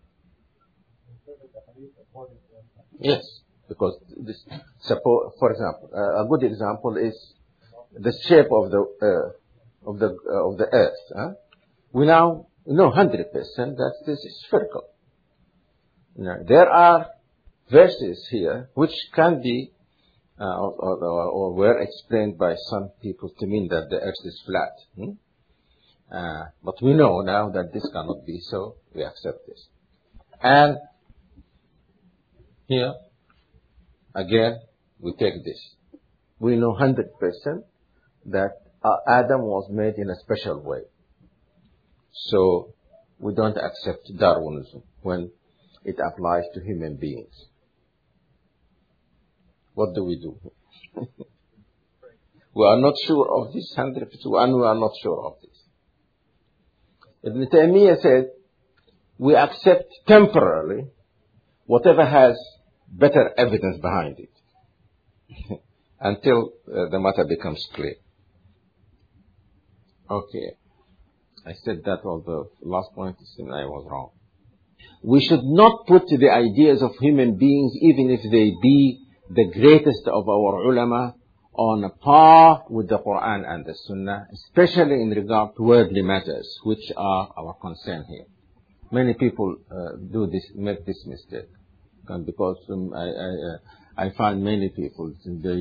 Yes, because this, suppose, for example, a good example is the shape of the earth. Huh? We now know 100% that this is spherical. Now, there are verses here which can be or were explained by some people to mean that the earth is flat. But we know now that this cannot be, so we accept this. And here, again, we take this. We know 100% that Adam was made in a special way. So we don't accept Darwinism when it applies to human beings. What do we do? We are not sure of this 100%, and we are not sure of this. Ibn Taymiyyah said, we accept temporarily whatever has better evidence behind it until the matter becomes clear. Okay. I said that on the last point, I was wrong. We should not put the ideas of human beings, even if they be the greatest of our ulama, on a par with the Quran and the Sunnah, especially in regard to worldly matters, which are our concern here. Many people make this mistake, because I find many people,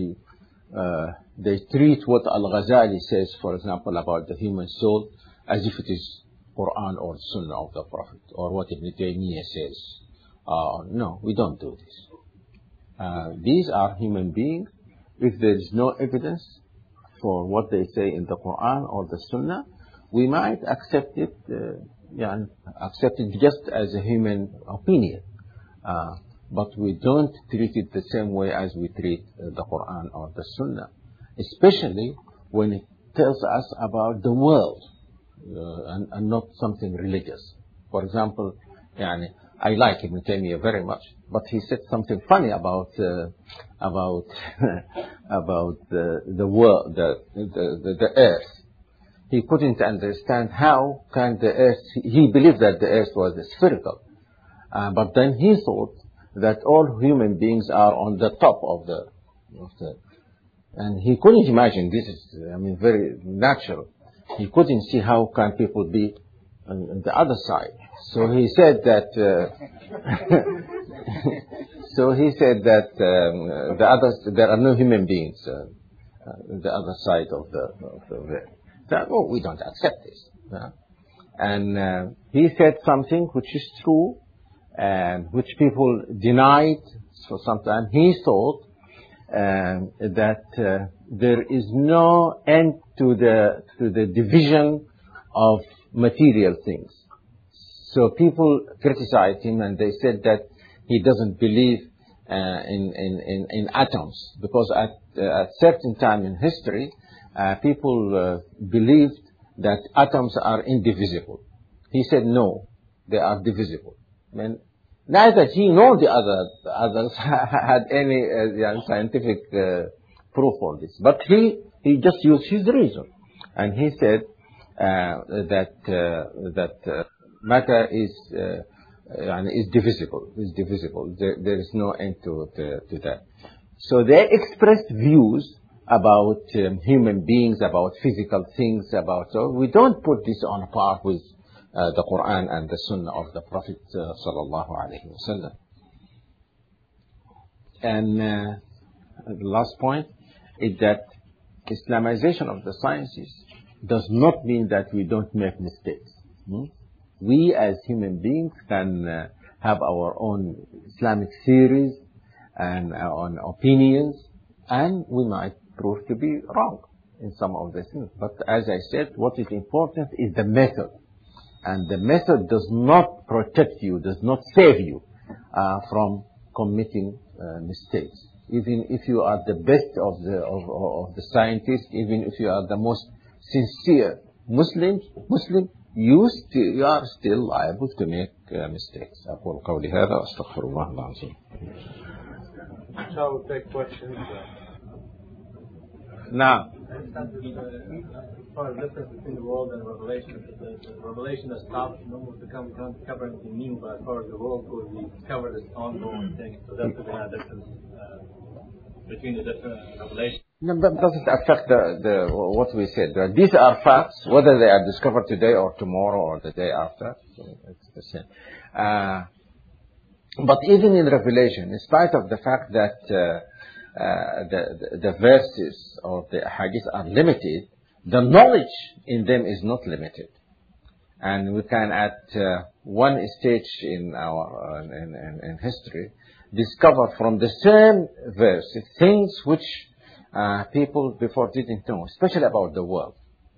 they treat what Al-Ghazali says, for example, about the human soul as if it is Quran or Sunnah of the Prophet, or what Ibn Taymiyyah says. No, we don't do this. These are human beings. If there is no evidence for what they say in the Quran or the Sunnah, we might accept it, just as a human opinion. But we don't treat it the same way as we treat the Quran or the Sunnah, especially when it tells us about the world and not something religious. For example, I like Ibn Taymiyyah very much, but he said something funny about the world, the earth. He couldn't understand how can the earth. He believed that the earth was spherical, but then he thought that all human beings are on the top of the, and he couldn't imagine this is, very natural. He couldn't see how can people be on the other side. So he said that. The others, there are no human beings the other side of the world. So, we don't accept this. And he said something which is true, and which people denied for some time. He thought that there is no end to the division of material things. So people criticized him, and they said that he doesn't believe in atoms, because at a certain time in history, people believed that atoms are indivisible. He said no, they are divisible. Neither he nor the others had any scientific proof for this. But he just used his reason, and he said that matter is divisible. Is divisible. There is no end to that. So they expressed views about human beings, about physical things, so we don't put this on par with the Quran and the Sunnah of the Prophet sallallahu alaihi wasallam. And the last point is that Islamization of the sciences does not mean that we don't make mistakes. We as human beings can have our own Islamic theories and our own opinions, and we might prove to be wrong in some of the things. But as I said, what is important is the method. And the method does not protect you, does not save you from committing mistakes. Even if you are the best of the scientists, even if you are the most sincere Muslim, you are still liable to make mistakes. أقول قولي هذا وأستغفر الله العظيم. Shall we take questions? Now, as far as the difference between the world and revelation, the revelation has stopped, no more become cover anything new, but as far as the world goes, we discover this ongoing thing. So that's the difference between the different revelations. No, but doesn't affect the what we said. These are facts, whether they are discovered today or tomorrow or the day after. So it's the same. But even in Revelation, in spite of the fact that the verses or the hadith are limited, the knowledge in them is not limited, and we can at one stage in our in history discover from the same verse things which people before didn't know, especially about the world.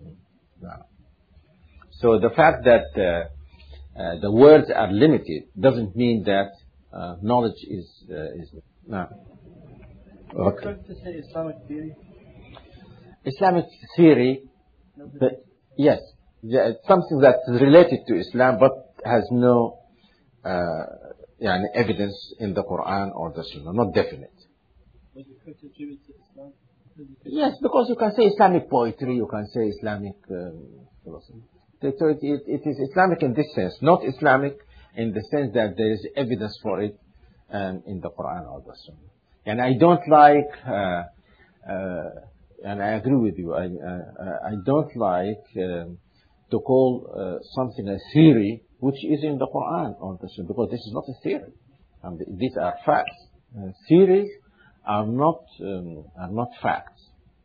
So the fact that the words are limited doesn't mean that knowledge is no. Okay. What to say Islamic theory? Islamic theory, yes, something that's related to Islam but has no evidence in the Quran or the Sunnah, not definite. But you could attribute to Islam? Yes, because you can say Islamic poetry, you can say Islamic philosophy. So it is Islamic in this sense, not Islamic in the sense that there is evidence for it in the Quran or the Sunnah. And I don't like, and I agree with you, I don't like to call something a theory which is in the Quran or the Sunnah, because this is not a theory. These are facts. Theories are not facts.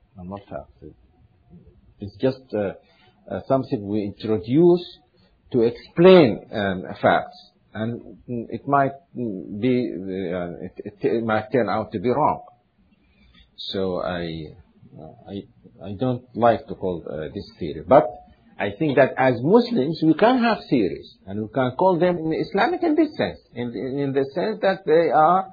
It's just something we introduce to explain facts, and it might be it might turn out to be wrong. So I don't like to call this theory, but I think that as Muslims we can have theories, and we can call them Islamic in this sense, in the sense that they are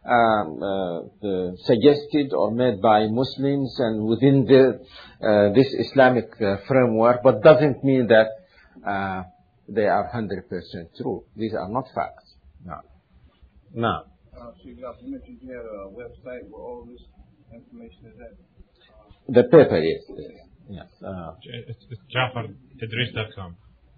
suggested or made by Muslims and within this Islamic framework, but doesn't mean that they are 100% true. These are not facts. No. Chief Jaffer, you mentioned you had a website where all this information is at. The paper, yes. It's JaffarTadris.com.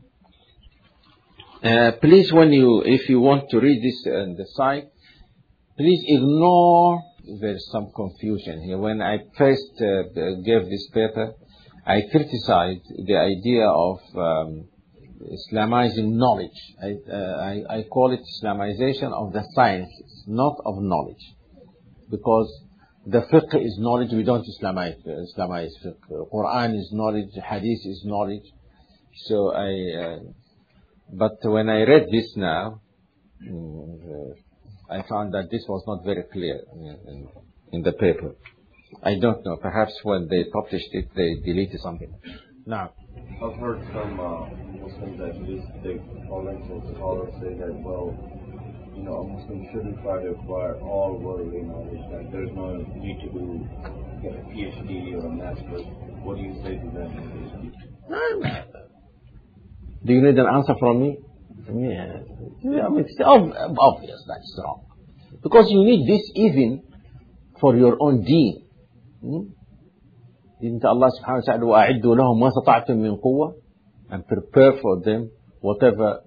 Please, if you want to read this on the site, please ignore there's some confusion here. When I first gave this paper, I criticized the idea of Islamizing knowledge. I call it Islamization of the sciences, not of knowledge, because the fiqh is knowledge. We don't Islamize fiqh. Quran is knowledge. Hadith is knowledge. So but when I read this now, I found that this was not very clear in the paper. I don't know. Perhaps when they published it, they deleted something. Now, I've heard some Muslims at least, they oriental scholars say that, well, a Muslim shouldn't try to acquire all worldly knowledge, that there's no need to get a PhD or a master's. What do you say to them? Do you need an answer from me? It's obvious that it's wrong. Because you need this even for your own deen. Didn't Allah subhanahu wa ta'ala وَأَعِدُّوا لَهُمْ مَا اسْتَطَعْتُم مِّن قُوَّةٍ, and prepare for them whatever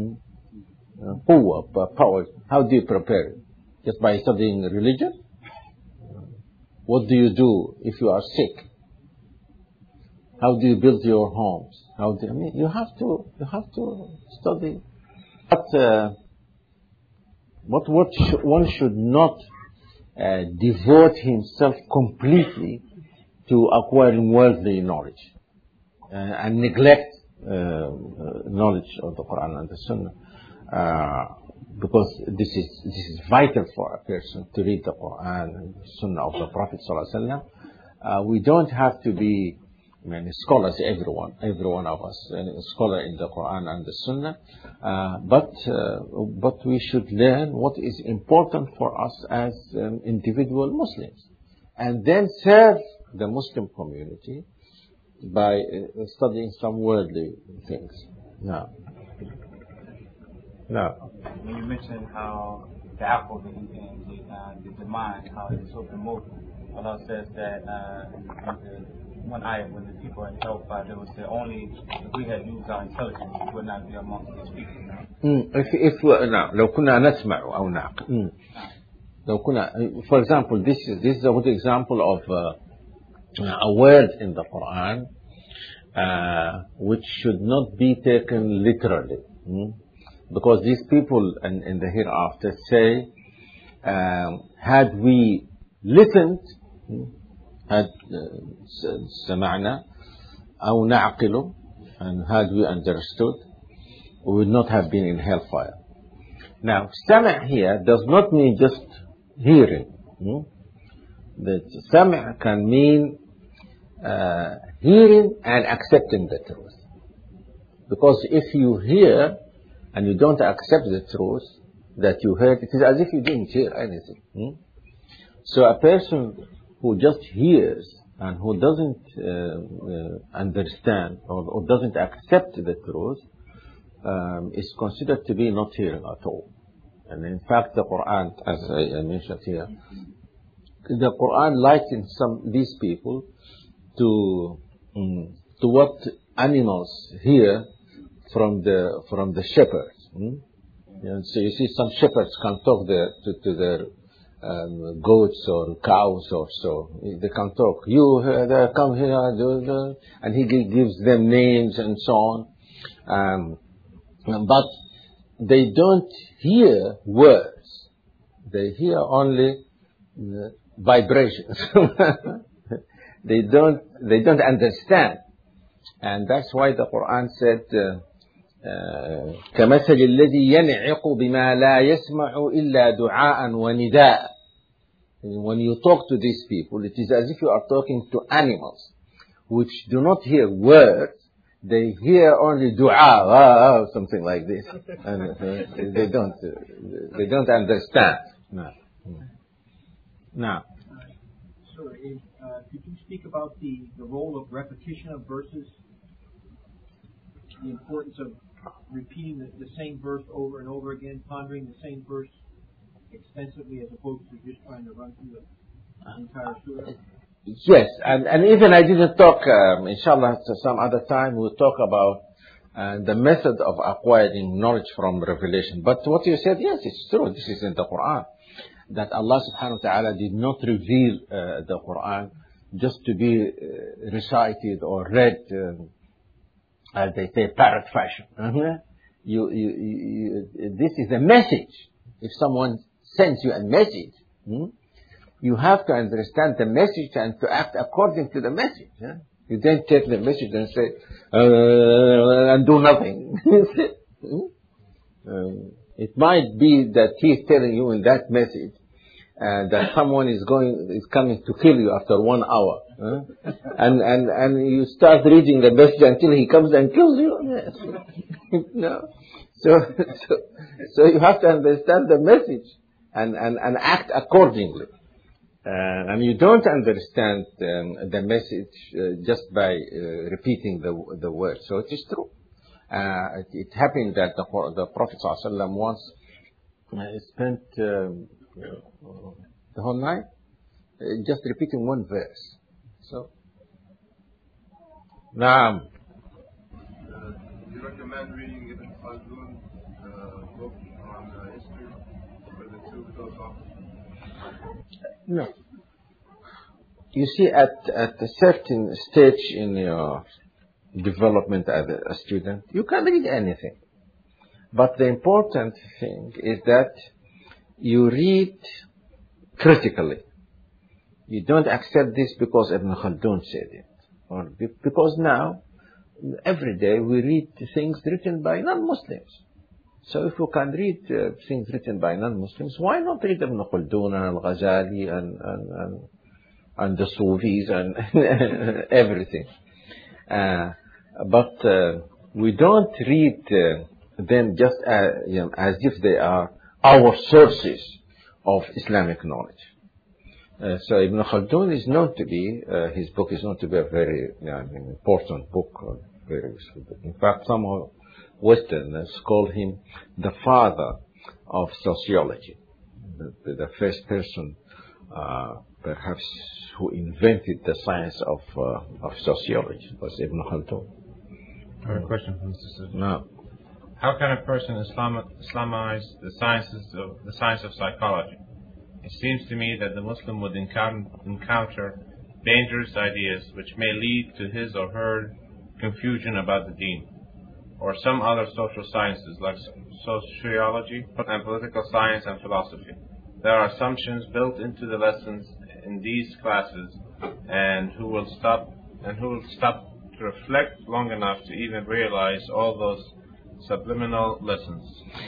power. How do you prepare? Just by studying religion? What do you do if you are sick? How do you build your homes? You have to study. But one should not devote himself completely to acquiring worldly knowledge and neglect knowledge of the Quran and the Sunnah, because this is vital for a person to read the Quran and the Sunnah of the Prophet ﷺ. We don't have to be scholars, every one of us, a scholar in the Quran and the Sunnah, but we should learn what is important for us as individual Muslims, and then serve the Muslim community by studying some worldly things. No. When you mentioned how the apple, the mind, how it's so remote, Allah says that one ayah, when the people in hellfire, they would say, only if we had used our intelligence, we would not be amongst these people now. لو كنا نسمع أو نعقل. For example, this is a good example of a word in the Quran which should not be taken literally, because these people in the hereafter say, had we listened, had سمعنا أو نعقل, and had we understood, we would not have been in hellfire. Now, سمع here does not mean just hearing. That سمع can mean hearing and accepting the truth. Because if you hear and you don't accept the truth that you heard, it is as if you didn't hear anything. So a person who just hears and who doesn't understand or doesn't accept the truth is considered to be not hearing at all. And in fact, the Quran, as I mentioned here, the Quran likens these people to what animals hear from the shepherds. So you see, some shepherds can talk to their goats or cows or so. They can talk. You come here, and he gives them names and so on. But they don't hear words. They hear only vibrations. They don't understand. And that's why the Quran said, كَمَثَلِ الَّذِي يَنْعِقُ بِمَا لَا يَسْمَعُ إِلَّا دُعَاءً وَنِدَاءً. When you talk to these people, it is as if you are talking to animals, which do not hear words. They hear only dua, something like this, and they don't understand. No. Sir, could you speak about the role of repetition of verses, the importance of repeating the same verse over and over again, pondering the same verse extensively as opposed to just trying to run through the entire surah? Yes, and even I didn't talk, inshallah, some other time we'll talk about the method of acquiring knowledge from revelation. But what you said, yes, it's true. This is in the Quran. That Allah subhanahu wa ta'ala did not reveal the Quran just to be recited or read, as they say, parrot fashion. This is a message. If someone sends you a message, you have to understand the message and to act according to the message. You don't take the message and say, and do nothing. It might be that he is telling you in that message that someone is coming to kill you after 1 hour. And you start reading the message until he comes and kills you. No. So you have to understand the message and act accordingly. And you don't understand the message just by repeating the word. So it is true. It happened that the Prophet ﷺ once spent the whole night just repeating one verse. So, Naam. Do you recommend reading Ibn Khaldun's book on history for the two philosophers? No. You see, at a certain stage in your development as a student, you can read anything. But the important thing is that you read critically. You don't accept this because Ibn Khaldun said it. Or because now, every day we read things written by non-Muslims. So if you can read things written by non-Muslims, why not read Ibn Khaldun and Al-Ghazali and the Sufis and everything? But we don't read them just as if they are our sources of Islamic knowledge. So Ibn Khaldun is known to be, his book is known to be a very important book, very useful book. In fact, some Westerners call him the father of sociology. The first person, perhaps, who invented the science of sociology was Ibn Khaldun. I have a question from Mr. Susan. No. How can a person Islamize the science of psychology? It seems to me that the Muslim would encounter dangerous ideas which may lead to his or her confusion about the deen, or some other social sciences like sociology and political science and philosophy. There are assumptions built into the lessons in these classes, and who will stop to reflect long enough to even realize all those subliminal lessons.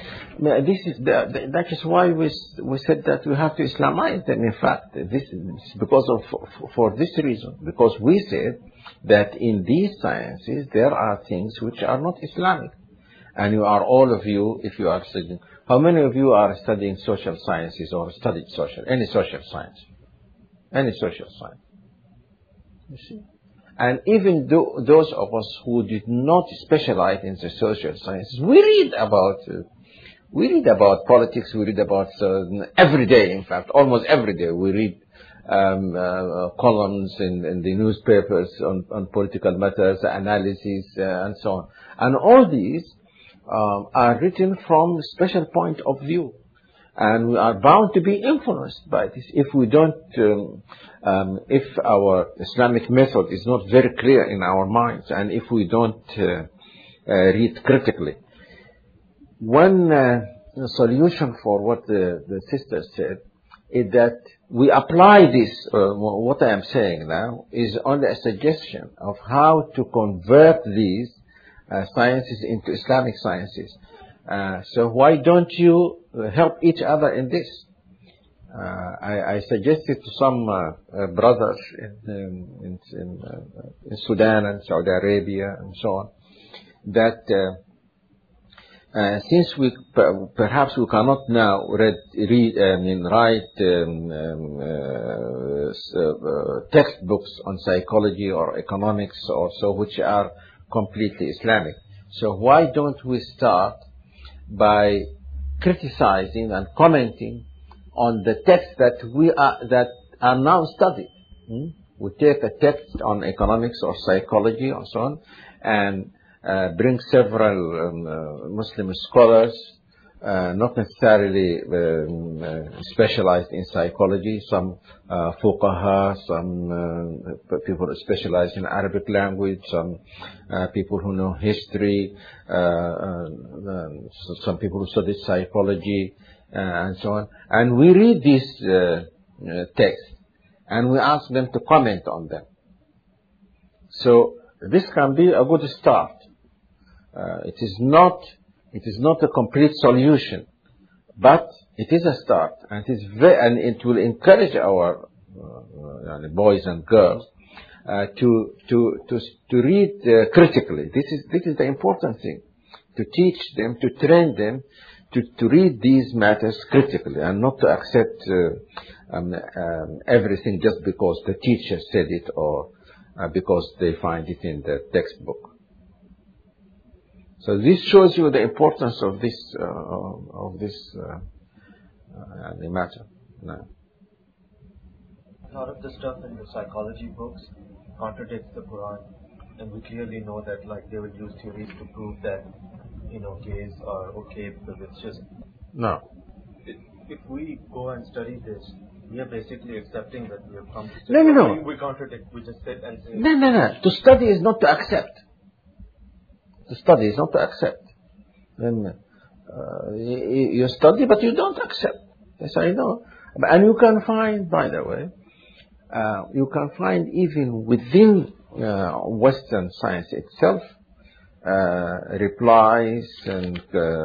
That is why we said that we have to Islamize them. In fact, this is because for this reason, because we said that in these sciences there are things which are not Islamic, and all of you, if you are studying, how many of you are studying social sciences or studied any social science? Any social science? You see? And even those of us who did not specialize in the social sciences, we read about politics, we read about every day, in fact, almost every day we read columns in the newspapers on political matters, analysis, and so on. And all these are written from a special point of view. And we are bound to be influenced by this if we don't, if our Islamic method is not very clear in our minds, and if we don't read critically. One solution for what the sister said is that we apply this, what I am saying now is only a suggestion of how to convert these sciences into Islamic sciences. So why don't you help each other in this? I suggested to some brothers in Sudan and Saudi Arabia and so on that since we perhaps we cannot now write textbooks on psychology or economics or so, which are completely Islamic. So why don't we start by criticizing and commenting on the texts that are now studied? We take a text on economics or psychology or so on, and bring several Muslim scholars, not necessarily specialized in psychology, some fuqaha, some people specialized in Arabic language, some people who know history, some people who study psychology, and so on. And we read these texts, and we ask them to comment on them. So this can be a good start. It is not a complete solution, but it is a start, and it will encourage our boys and girls to read critically. This is the important thing, to teach them, to train them to read these matters critically, and not to accept everything just because the teacher said it or because they find it in the textbook. So this shows you the importance of this matter. No. A lot of the stuff in the psychology books contradicts the Quran, and we clearly know that, like, they would use theories to prove that, gays are okay because it's just. No. If we go and study this, we are basically accepting that we have come to. No. We contradict. We just sit and say. No. To study is not to accept. To study is not to accept. Then you study, but you don't accept. Yes, I know. And you can find, by the way, you can find even within Western science itself replies and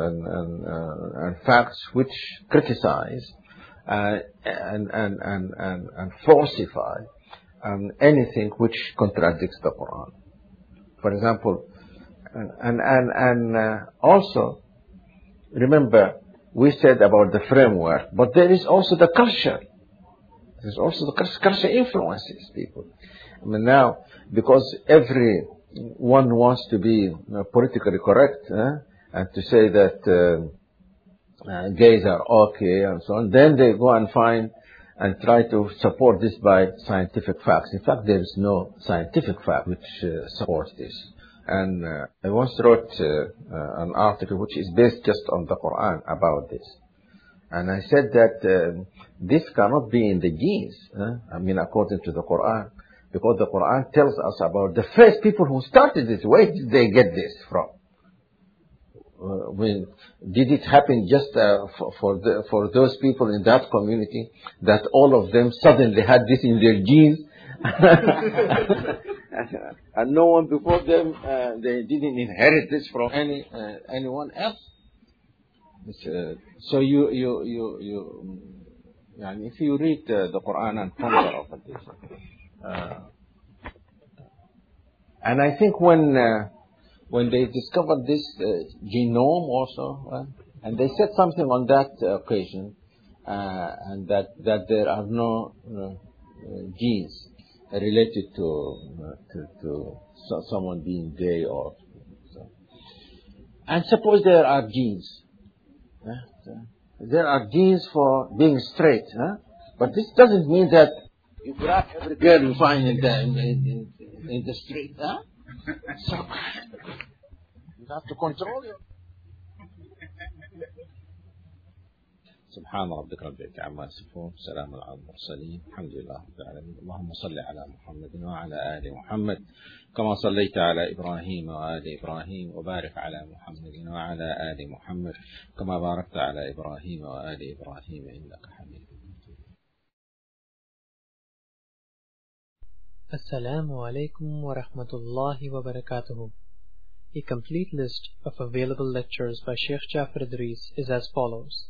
facts which criticize and falsify anything which contradicts the Quran. For example. And also, remember, we said about the framework, but there is also the culture. There's also the culture influences people. I mean, now, because everyone wants to be politically correct, and to say that gays are okay and so on, then they go and find and try to support this by scientific facts. In fact, there is no scientific fact which supports this. And I once wrote an article which is based just on the Quran about this. And I said that this cannot be in the genes, according to the Quran, because the Quran tells us about the first people who started this. Where did they get this from? Did it happen just for those people in that community that all of them suddenly had this in their genes? And no one before them, they didn't inherit this from anyone else. So if you read the Quran and ponder over this, and I think when they discovered this genome also, and they said something on that occasion, and that there are no genes related to someone being gay or so. And suppose there are genes. There are genes for being straight, but this doesn't mean that you grab every girl you find in the street, So you have to control it. سبحان ربك رب العزة عما يصفون سلام على المرسلين الحمد لله رب العالمين اللهم صل على محمد وعلى آل محمد كما صليت على إبراهيم وآل إبراهيم وبارك على محمد وعلى آل محمد كما باركت على إبراهيم وآل إبراهيم إنك حميد مجيد Assalamu alaikum wa rahmatullahi wa barakatuhu. A complete list of available lectures by Sheikh Jafar Idris is as follows.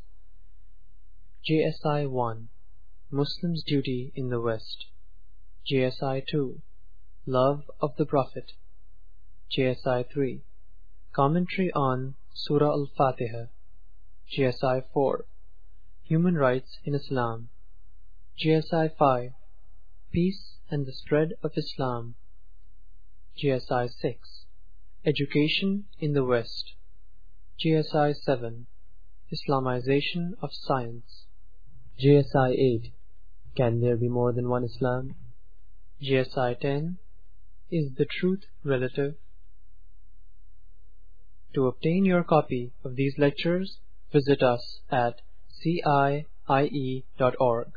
JSI 1, Muslims' Duty in the West. JSI 2, Love of the Prophet. JSI 3, Commentary on Surah Al-Fatiha. JSI 4, Human Rights in Islam. JSI 5, Peace and the Spread of Islam. JSI 6, Education in the West. JSI 7, Islamization of Science. JSI 8, Can there be more than one Islam? JSI 10, Is the truth relative? To obtain your copy of these lectures, visit us at ciie.org.